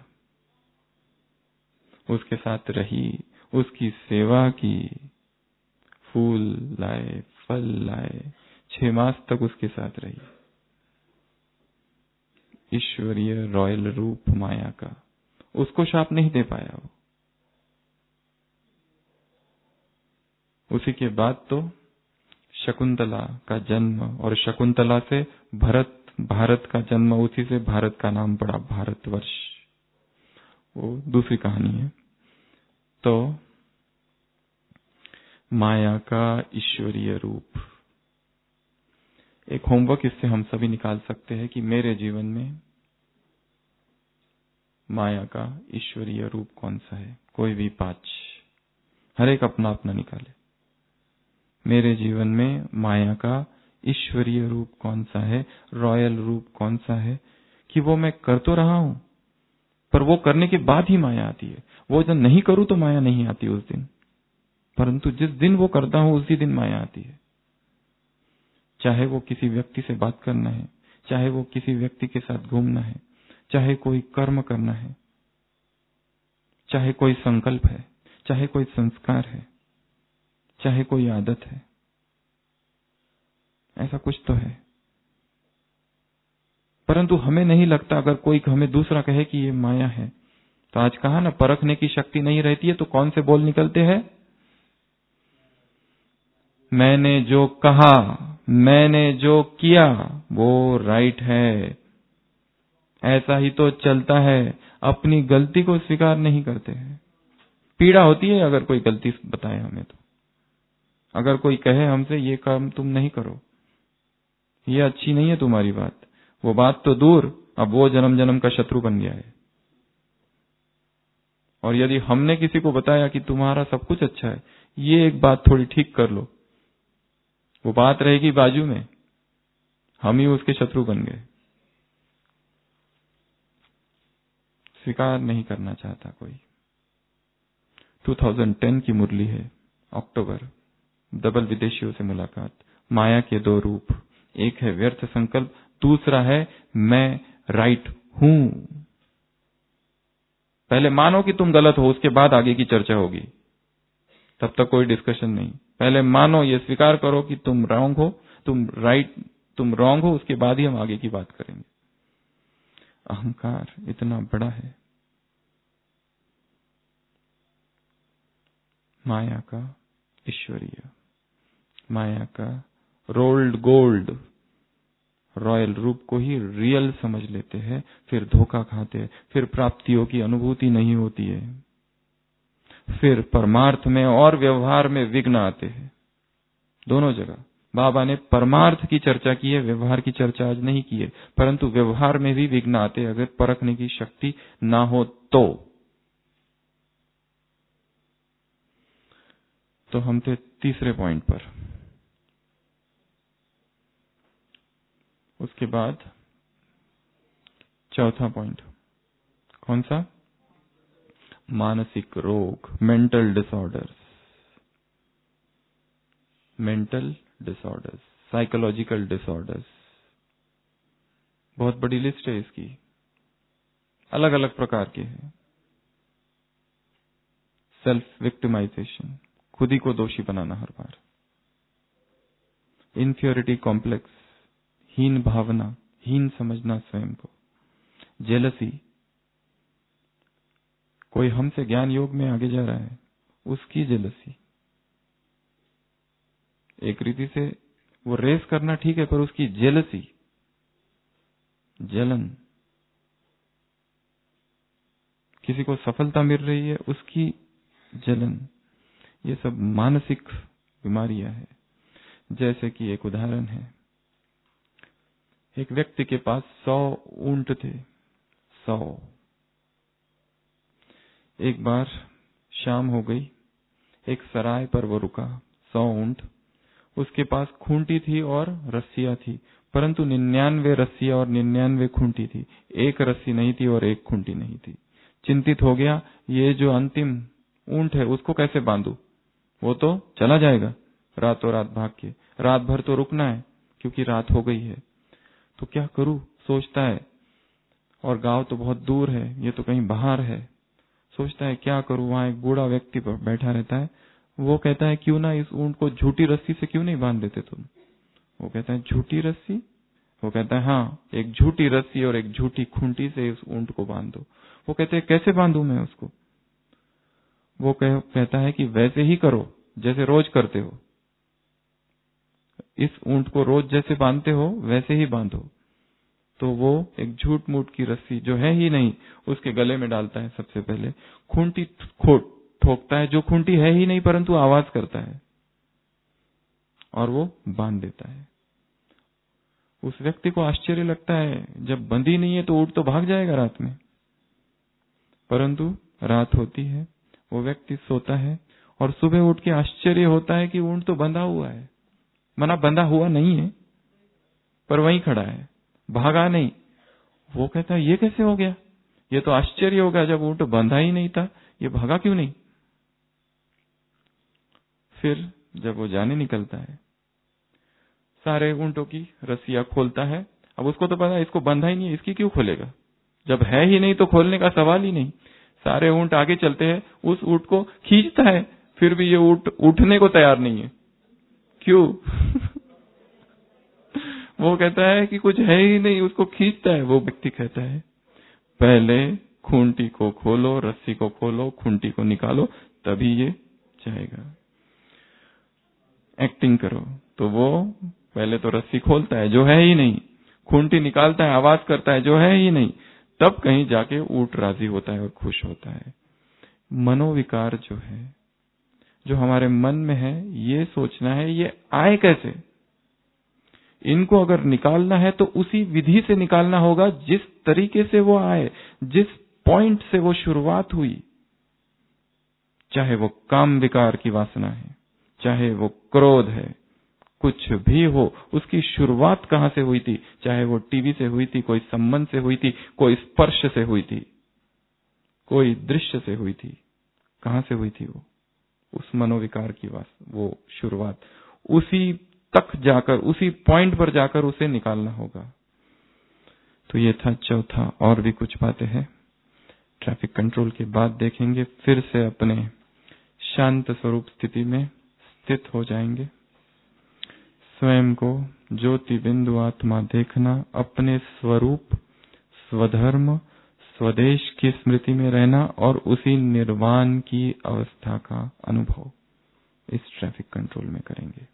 उसके साथ रही, उसकी सेवा की, फूल लाए, फल लाए, 6 मास तक उसके साथ रही। ईश्वरीय रॉयल रूप माया का, उसको शाप नहीं दे पाया वो। उसी के बाद तो शकुंतला का जन्म, और शकुंतला से भारत का जन्म, उसी से भारत का नाम पड़ा भारतवर्ष। वो दूसरी कहानी है। तो माया का ईश्वरीय रूप, एक होमवर्क इससे हम सभी निकाल सकते हैं कि मेरे जीवन में माया का ईश्वरीय रूप कौन सा है। कोई भी 5, हर एक अपना अपना निकाले। मेरे जीवन में माया का ईश्वरीय रूप कौन सा है, रॉयल रूप कौन सा है, कि वो मैं कर तो रहा हूं, पर वो करने के बाद ही माया आती है। वो जब नहीं करूं तो माया नहीं आती उस दिन, परंतु जिस दिन वो करता हूं उसी दिन माया आती है। चाहे वो किसी व्यक्ति से बात करना है, चाहे वो किसी व्यक्ति के साथ घूमना है, चाहे कोई कर्म करना है, चाहे कोई संकल्प है, चाहे कोई संस्कार है, चाहे कोई आदत है, ऐसा कुछ तो है। परंतु हमें नहीं लगता, अगर कोई हमें दूसरा कहे कि ये माया है, तो आज कहा ना, परखने की शक्ति नहीं रहती है तो कौन से बोल निकलते हैं? मैंने जो कहा, मैंने जो किया वो राइट है, ऐसा ही तो चलता है। अपनी गलती को स्वीकार नहीं करते हैं। पीड़ा होती है अगर कोई गलती बताए हमें तो। अगर कोई कहे हमसे ये काम तुम नहीं करो, ये अच्छी नहीं है तुम्हारी बात, वो बात तो दूर, अब वो जन्म जन्म का शत्रु बन गया है। और यदि हमने किसी को बताया कि तुम्हारा सब कुछ अच्छा है, ये एक बात थोड़ी ठीक कर लो, वो बात रहेगी बाजू में, हम ही उसके शत्रु बन गए। स्वीकार नहीं करना चाहता कोई। 2010 की मुरली है, अक्टूबर, डबल विदेशियों से मुलाकात। माया के 2 रूप, एक है व्यर्थ संकल्प, दूसरा है मैं राइट हूं। पहले मानो कि तुम गलत हो, उसके बाद आगे की चर्चा होगी, तब तक कोई डिस्कशन नहीं। पहले मानो, ये स्वीकार करो कि तुम रॉन्ग हो, तुम राइट, तुम रॉन्ग हो, उसके बाद ही हम आगे की बात करेंगे। अहंकार इतना बड़ा है। माया का ईश्वरीय, माया का रोल्ड गोल्ड रॉयल रूप को ही रियल समझ लेते हैं, फिर धोखा खाते हैं, फिर प्राप्तियों की अनुभूति नहीं होती है, फिर परमार्थ में और व्यवहार में विघ्न आते हैं, दोनों जगह। बाबा ने परमार्थ की चर्चा की है, व्यवहार की चर्चा आज नहीं की है, परंतु व्यवहार में भी विघ्न आते हैं अगर परखने की शक्ति ना हो तो हम थे तीसरे पॉइंट पर। उसके बाद चौथा पॉइंट कौन सा? मानसिक रोग, mental disorders, mental disorders, psychological disorders. बहुत बड़ी लिस्ट है इसकी, अलग अलग प्रकार के हैं। सेल्फ विक्टिमाइजेशन, खुद ही को दोषी बनाना हर बार। इंफीरियरिटी कॉम्प्लेक्स, हीन भावना, हीन समझना स्वयं को। जेलसी, कोई हमसे ज्ञान योग में आगे जा रहा है, उसकी जेलसी। एक रीति से वो रेस करना ठीक है, पर उसकी जेलसी, जलन। किसी को सफलता मिल रही है, उसकी जलन। ये सब मानसिक बीमारियां हैं। जैसे कि एक उदाहरण है, एक व्यक्ति के पास 100 ऊंट थे, 100। एक बार शाम हो गई, एक सराय पर वो रुका, 100 ऊंट। उसके पास खूंटी थी और रस्सियां थी, परंतु 99 रस्सियां और 99 खूंटी थी, एक रस्सी नहीं थी और एक खूंटी नहीं थी। चिंतित हो गया, ये जो अंतिम ऊंट है उसको कैसे बांधूं? वो तो चला जाएगा रातों रात भाग के, रात भर तो रुकना है क्योंकि रात हो गई है, तो क्या करूं? सोचता है, और गांव तो बहुत दूर है, ये तो कहीं बाहर है। सोचता है क्या करूं, वहां एक बूढ़ा व्यक्ति बैठा रहता है। वो कहता है क्यों ना इस ऊंट को झूठी रस्सी से क्यों नहीं बांध देते तुम। वो कहता है झूठी रस्सी? वो कहता है हाँ, एक झूठी रस्सी और एक झूठी खूंटी से इस ऊंट को बांध दो। वो कहते हैं कैसे बांधूं मैं उसको? वो कहता है कि वैसे ही करो जैसे रोज करते हो। इस ऊंट को रोज जैसे बांधते हो वैसे ही बांधो। तो वो एक झूठ मूठ की रस्सी जो है ही नहीं उसके गले में डालता है। सबसे पहले खूंटी ठोकता है, जो खूंटी है ही नहीं परंतु आवाज करता है, और वो बांध देता है। उस व्यक्ति को आश्चर्य लगता है, जब बंधी नहीं है तो ऊंट तो भाग जाएगा रात में। परंतु रात होती है, वो व्यक्ति सोता है और सुबह उठ के आश्चर्य होता है कि ऊंट तो बंधा हुआ है। मना बंधा हुआ नहीं है पर वहीं खड़ा है, भागा नहीं। वो कहता है ये कैसे हो गया? ये तो आश्चर्य होगा, जब ऊंट बंधा ही नहीं था, ये भागा क्यों नहीं? फिर जब वो जाने निकलता है, सारे ऊंटों की रस्सियां खोलता है। अब उसको तो पता है इसको बंधा ही नहीं है, इसकी क्यों खोलेगा? जब है ही नहीं तो खोलने का सवाल ही नहीं। सारे ऊंट आगे चलते हैं, उस ऊंट को खींचता है, फिर भी ये ऊंट उठने को तैयार नहीं है। क्यों? वो कहता है कि कुछ है ही नहीं, उसको खींचता है। वो व्यक्ति कहता है पहले खूंटी को खोलो, रस्सी को खोलो, खूंटी को निकालो, तभी ये जाएगा। एक्टिंग करो। तो वो पहले तो रस्सी खोलता है जो है ही नहीं, खूंटी निकालता है, आवाज करता है जो है ही नहीं, तब कहीं जाके ऊंट राजी होता है और खुश होता है। मनोविकार जो है, जो हमारे मन में है, ये सोचना है ये आए कैसे। इनको अगर निकालना है तो उसी विधि से निकालना होगा जिस तरीके से वो आए, जिस पॉइंट से वो शुरुआत हुई। चाहे वो काम विकार की वासना है, चाहे वो क्रोध है, कुछ भी हो, उसकी शुरुआत कहां से हुई थी। चाहे वो टीवी से हुई थी, कोई संबंध से हुई थी, कोई स्पर्श से हुई थी, कोई दृश्य से हुई थी, कहां से हुई थी वो? उस मनोविकार की वो शुरुआत, उसी तक जाकर, उसी पॉइंट पर जाकर उसे निकालना होगा। तो ये था चौथा। और भी कुछ बातें हैं, ट्रैफिक कंट्रोल के बाद देखेंगे। फिर से अपने शांत स्वरूप स्थिति में स्थित हो जाएंगे। स्वयं को ज्योति बिंदु आत्मा देखना, अपने स्वरूप, स्वधर्म, स्वदेश की स्मृति में रहना और उसी निर्वाण की अवस्था का अनुभव इस ट्रैफिक कंट्रोल में करेंगे।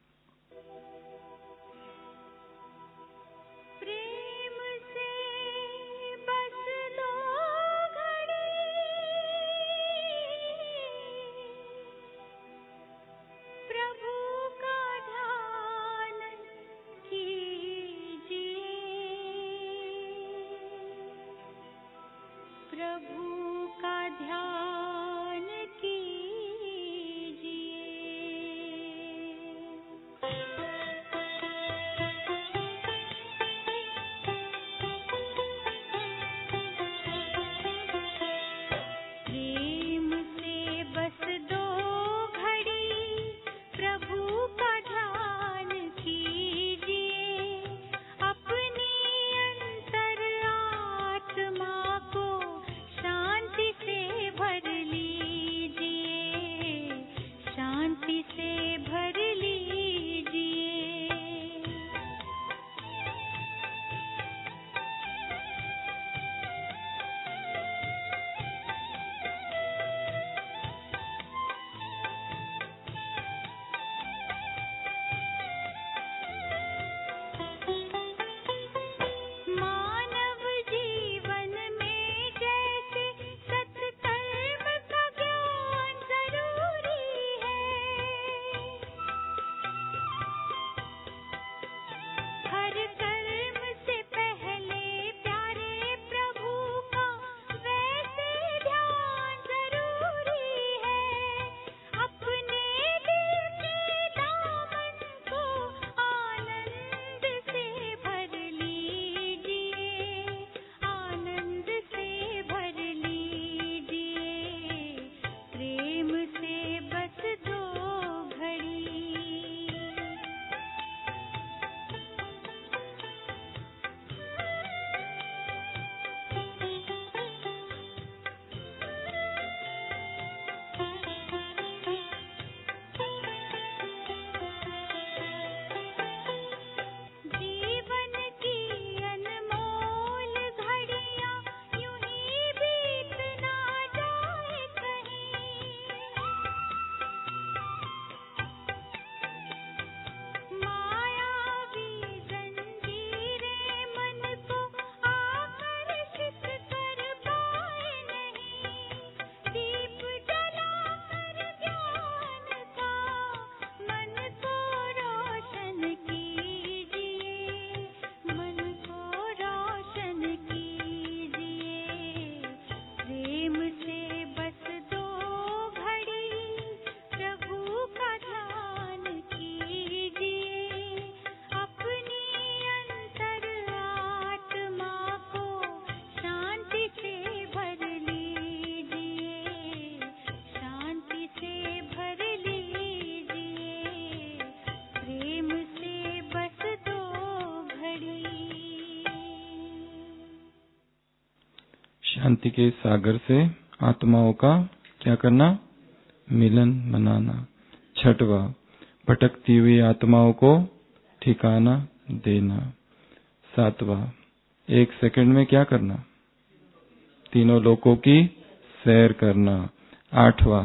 शांति के सागर से आत्माओं का क्या करना? मिलन मनाना। छठवा, भटकती हुई आत्माओं को ठिकाना देना। सातवा, 1 सेकंड में क्या करना? तीनों लोकों की सैर करना। आठवां,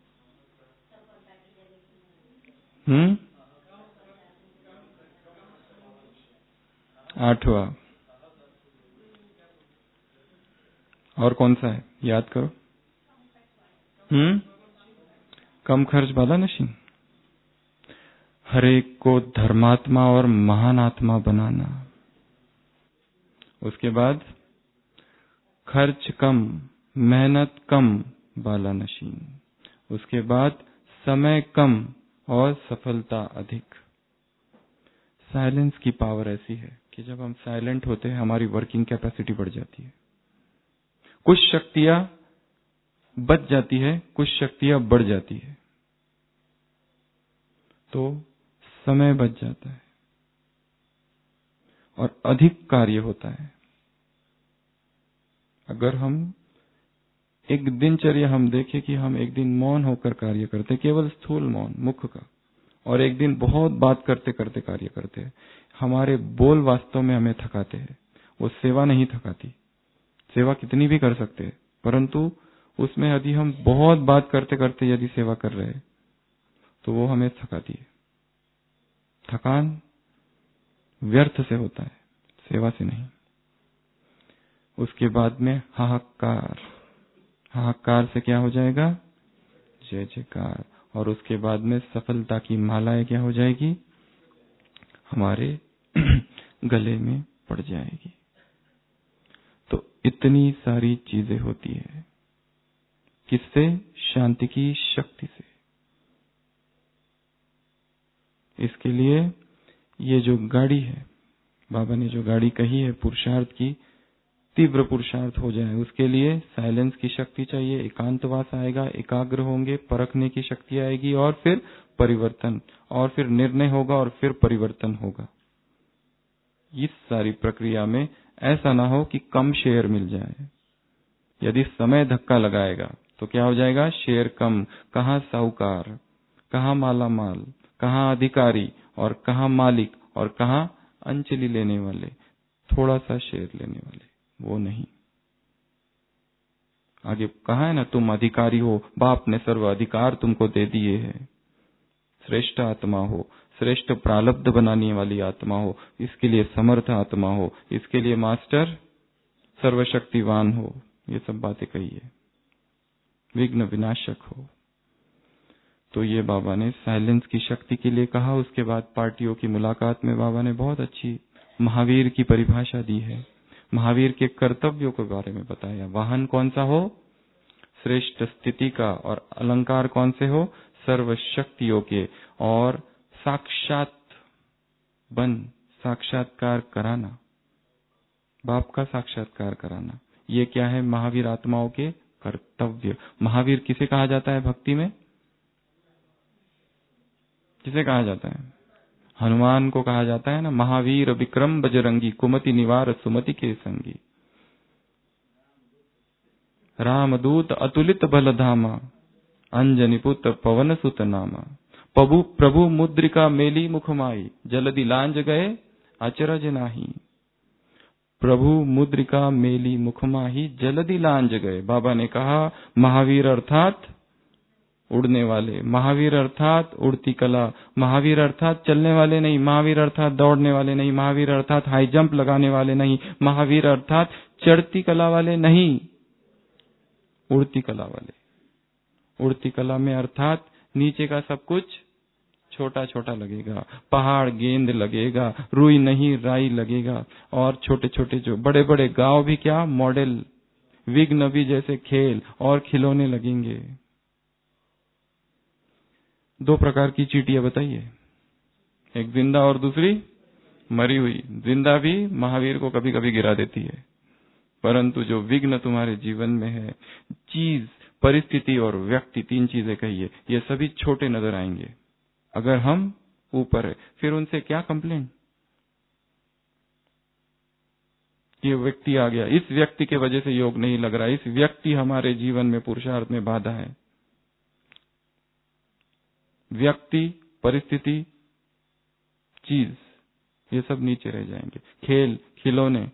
आठवां और कौन सा है? याद करो। कम खर्च वाला नशीन। हर एक को धर्मात्मा और महान आत्मा बनाना। उसके बाद खर्च कम, मेहनत कम वाला नशीन। उसके बाद समय कम और सफलता अधिक। साइलेंस की पावर ऐसी है कि जब हम साइलेंट होते हैं हमारी वर्किंग कैपेसिटी बढ़ जाती है। कुछ शक्तियां बच जाती है, कुछ शक्तियां बढ़ जाती है, तो समय बच जाता है और अधिक कार्य होता है। अगर हम एक दिनचर्या हम देखें कि हम एक दिन मौन होकर कार्य करते, केवल स्थूल मौन मुख का, और एक दिन बहुत बात करते करते कार्य करते हैं, हमारे बोल वास्तव में हमें थकाते हैं। वो सेवा नहीं थकाती। सेवा कितनी भी कर सकते हैं, परंतु उसमें यदि हम बहुत बात करते करते यदि सेवा कर रहे हैं तो वो हमें थकाती है। थकान व्यर्थ से होता है, सेवा से नहीं। उसके बाद में हाहाकार। हाहाकार से क्या हो जाएगा? जय जयकार। और उसके बाद में सफलता की मालाएं क्या हो जाएगी? हमारे गले में पड़ जाएगी। तो इतनी सारी चीजें होती है। किससे? शांति की शक्ति से। इसके लिए ये जो गाड़ी है, बाबा ने जो गाड़ी कही है पुरुषार्थ की, तीव्र पुरुषार्थ हो जाए उसके लिए साइलेंस की शक्ति चाहिए, एकांतवास आएगा, एकाग्र होंगे, परखने की शक्ति आएगी, और फिर परिवर्तन, और फिर निर्णय होगा, और फिर परिवर्तन होगा। इस सारी प्रक्रिया में ऐसा ना हो कि कम शेयर मिल जाए। यदि समय धक्का लगाएगा तो क्या हो जाएगा? शेयर कम। कहाँ साहूकार, कहाँ माला माल, कहाँ अधिकारी, और कहाँ मालिक, और कहाँ अंचली लेने वाले, थोड़ा सा शेयर लेने वाले, वो नहीं। आगे कहा है ना, तुम अधिकारी हो, बाप ने सर्व अधिकार तुमको दे दिए हैं। श्रेष्ठ आत्मा हो, श्रेष्ठ प्रालब्ध बनाने वाली आत्मा हो, इसके लिए समर्थ आत्मा हो, इसके लिए मास्टर सर्वशक्तिवान हो। ये सब बातें कही है। विघ्न विनाशक हो। तो ये बाबा ने साइलेंस की शक्ति के लिए कहा। उसके बाद पार्टियों की मुलाकात में बाबा ने बहुत अच्छी महावीर की परिभाषा दी है। महावीर के कर्तव्यों के बारे में बताया। वाहन कौन सा हो? श्रेष्ठ स्थिति का। और अलंकार कौन से हो? सर्व शक्तियों के। और साक्षात बन, साक्षात्कार कराना, बाप का साक्षात्कार कराना, ये क्या है? महावीर आत्माओं के कर्तव्य। महावीर किसे कहा जाता है भक्ति में? किसे कहा जाता है? हनुमान को कहा जाता है ना, महावीर विक्रम बजरंगी, कुमति निवार सुमति के संगी। रामदूत अतुलित बलधामा, अंजनी पुत्र पवन सुत नामा। प्रभु मुद्रिका मेली मुखमाई, जलदि लांज गए अचरज नाही। प्रभु मुद्रिका मेली मुखमाही, जलदि लांज गए। बाबा ने कहा महावीर अर्थात उड़ने वाले, महावीर अर्थात उड़ती कला, महावीर अर्थात चलने वाले नहीं, महावीर अर्थात दौड़ने वाले नहीं, महावीर अर्थात हाई जंप लगाने वाले नहीं, महावीर अर्थात चढ़ती कला वाले नहीं, उड़ती कला वाले। उड़ती कला में अर्थात नीचे का सब कुछ छोटा छोटा लगेगा, पहाड़ गेंद लगेगा, रुई नहीं राई लगेगा, और छोटे छोटे जो बड़े बड़े गांव भी क्या मॉडल, विघ्न भी जैसे खेल और खिलौने लगेंगे। 2 प्रकार की चींटियां बताइए, एक जिंदा और दूसरी मरी हुई। जिंदा भी महावीर को कभी कभी गिरा देती है, परंतु जो विघ्न तुम्हारे जीवन में है, चीज, परिस्थिति और व्यक्ति, 3 चीजें कहिए, ये सभी छोटे नजर आएंगे अगर हम ऊपर है। फिर उनसे क्या कंप्लेंट? ये व्यक्ति आ गया, इस व्यक्ति के वजह से योग नहीं लग रहा, इस व्यक्ति हमारे जीवन में पुरुषार्थ में बाधा है। व्यक्ति, परिस्थिति, चीज, ये सब नीचे रह जाएंगे। खेल, खिलौने,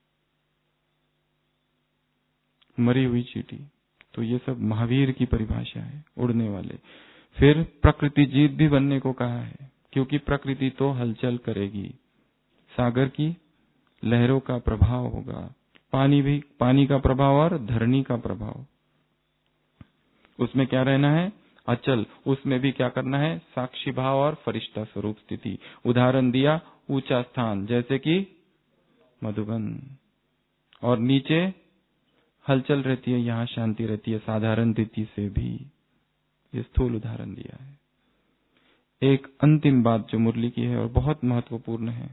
मरी हुई चींटी, तो ये सब महावीर की परिभाषा है, उड़ने वाले। फिर प्रकृति जीत भी बनने को कहा है, क्योंकि प्रकृति तो हलचल करेगी, सागर की लहरों का प्रभाव होगा, पानी का प्रभाव और धरणी का प्रभाव, उसमें क्या रहना है, अचल। उसमें भी क्या करना है, साक्षी भाव और फरिश्ता स्वरूप स्थिति। उदाहरण दिया ऊंचा स्थान, जैसे कि मधुबन, और नीचे हलचल रहती है, यहाँ शांति रहती है, साधारण तिथि से भी। ये स्थूल उदाहरण दिया है। एक अंतिम बात जो मुरली की है और बहुत महत्वपूर्ण है,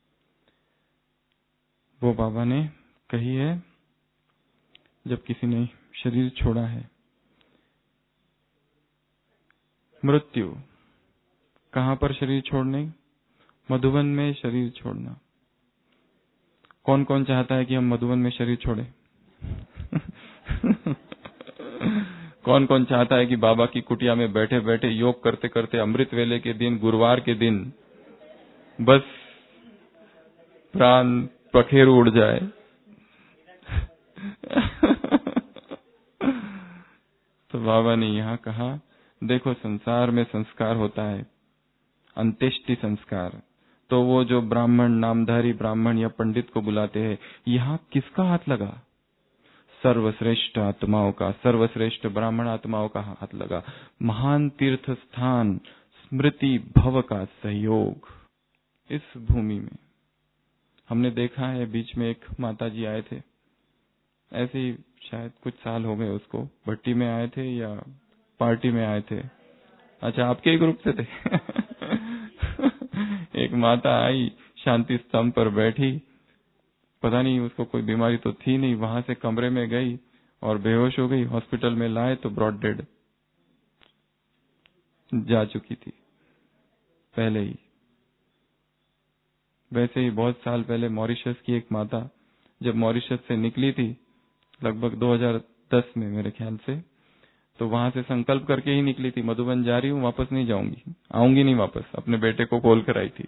वो बाबा ने कही है। जब किसी ने शरीर छोड़ा है, मृत्यु, कहां पर शरीर छोड़ने, मधुबन में शरीर छोड़ना। कौन कौन चाहता है कि हम मधुबन में शरीर छोड़े? कौन कौन चाहता है कि बाबा की कुटिया में बैठे बैठे योग करते करते अमृत वेले के दिन, गुरुवार के दिन बस प्राण पखेरु उड़ जाए? तो बाबा ने यहाँ कहा, देखो संसार में संस्कार होता है, अंत्येष्टि संस्कार। तो वो जो ब्राह्मण, नामधारी ब्राह्मण या पंडित को बुलाते हैं, यहाँ किसका हाथ लगा? सर्वश्रेष्ठ आत्माओं का, सर्वश्रेष्ठ ब्राह्मण आत्माओं का हाथ लगा। महान तीर्थ स्थान, स्मृति भव का सहयोग। इस भूमि में हमने देखा है, बीच में एक माता जी आए थे, ऐसे ही शायद कुछ साल हो गए उसको, भट्टी में आए थे या पार्टी में आए थे। अच्छा, आपके ही ग्रुप से थे। एक माता आई, शांति स्तंभ पर बैठी, पता नहीं उसको कोई बीमारी तो थी नहीं, वहां से कमरे में गई और बेहोश हो गई। हॉस्पिटल में लाए तो ब्रॉड डेड जा चुकी थी पहले ही। वैसे ही बहुत साल पहले मॉरिशस की एक माता जब मॉरिशस से निकली थी, लगभग 2010 में मेरे ख्याल से, तो वहां से संकल्प करके ही निकली थी, मधुबन जा रही हूँ, वापस नहीं जाऊंगी, आऊंगी नहीं वापस। अपने बेटे को कॉल कराई थी।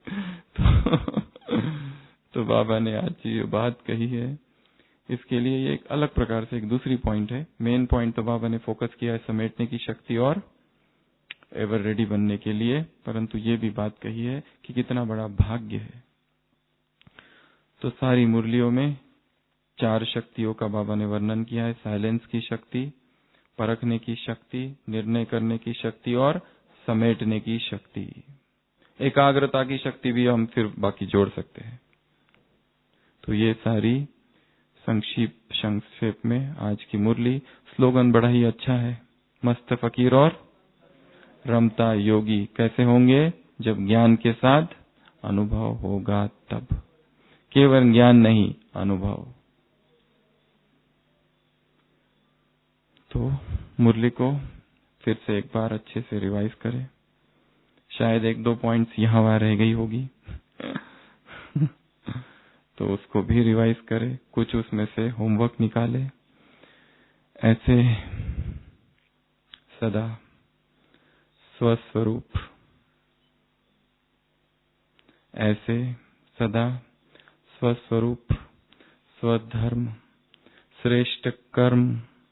तो बाबा ने आज ये बात कही है, इसके लिए ये एक अलग प्रकार से एक दूसरी पॉइंट है। मेन पॉइंट तो बाबा ने फोकस किया है समेटने की शक्ति और एवर रेडी बनने के लिए, परंतु ये भी बात कही है कि कितना बड़ा भाग्य है। तो सारी मुरलियों में 4 शक्तियों का बाबा ने वर्णन किया है, साइलेंस की शक्ति, परखने की शक्ति, निर्णय करने की शक्ति और समेटने की शक्ति। एकाग्रता की शक्ति भी हम फिर बाकी जोड़ सकते हैं। तो ये सारी संक्षेप में आज की मुरली। स्लोगन बड़ा ही अच्छा है, मस्त फकीर और रमता योगी कैसे होंगे? जब ज्ञान के साथ अनुभव होगा तब। केवल ज्ञान नहीं, अनुभव। तो मुरली को फिर से एक बार अच्छे से रिवाइज करें। शायद 1-2 पॉइंट्स यहाँ वहां रह गई होगी। तो उसको भी रिवाइज करें, कुछ उसमें से होमवर्क निकाले। ऐसे सदा स्वस्वरूप, ऐसे सदा स्वस्वरूप, स्वधर्म, श्रेष्ठ कर्म,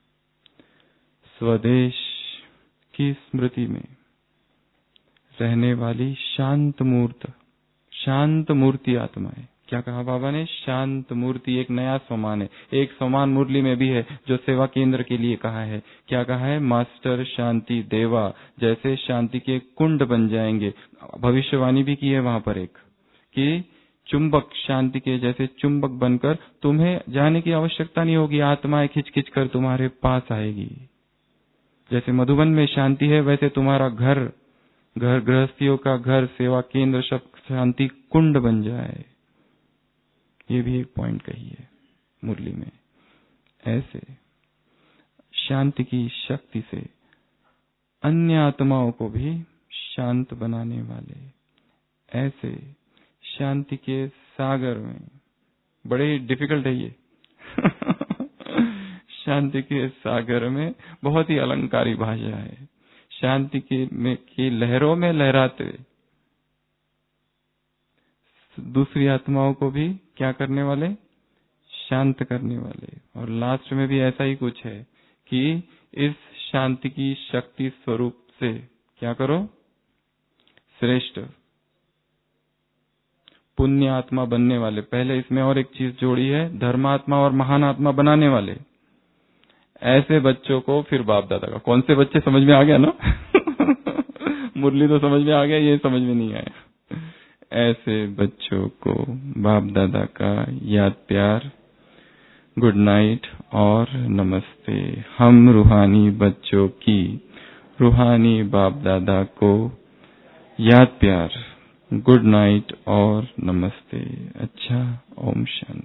स्वदेश की स्मृति में रहने वाली शांत मूर्ति आत्माएं। क्या कहा बाबा ने? शांत मूर्ति एक नया स्वमान है। एक स्वमान मुरली में भी है जो सेवा केंद्र के लिए कहा है। क्या कहा है? मास्टर शांति देवा, जैसे शांति के कुंड बन जाएंगे। भविष्यवाणी भी की है वहां पर एक, कि चुंबक, शांति के जैसे चुंबक बनकर तुम्हें जाने की आवश्यकता नहीं होगी, आत्माएं खिंच खिंच कर तुम्हारे पास आएगी। जैसे मधुबन में शांति है, वैसे तुम्हारा घर गृहस्थियों का घर, सेवा केंद्र सब शांति कुंड बन जाए। ये भी एक पॉइंट कही है मुरली में। ऐसे शांति की शक्ति से अन्य आत्माओं को भी शांत बनाने वाले, ऐसे शांति के सागर में बड़े डिफिकल्ट है ये। शांति के सागर में बहुत ही अलंकारी भाषा है। शांति की लहरों में लहराते हुए दूसरी आत्माओं को भी क्या करने वाले, शांत करने वाले। और लास्ट में भी ऐसा ही कुछ है कि इस शांति की शक्ति स्वरूप से क्या करो, श्रेष्ठ पुण्य आत्मा बनने वाले। पहले इसमें और एक चीज जोड़ी है, धर्मात्मा और महान आत्मा बनाने वाले। ऐसे बच्चों को फिर बाप दादा का, कौन से बच्चे समझ में आ गया ना? मुरली तो समझ में आ गया, ये समझ में नहीं आया। ऐसे बच्चों को बाप दादा का याद प्यार, गुड नाइट और नमस्ते। हम रूहानी बच्चों की रूहानी बाप दादा को याद प्यार, गुड नाइट और नमस्ते। अच्छा, ओम शांति।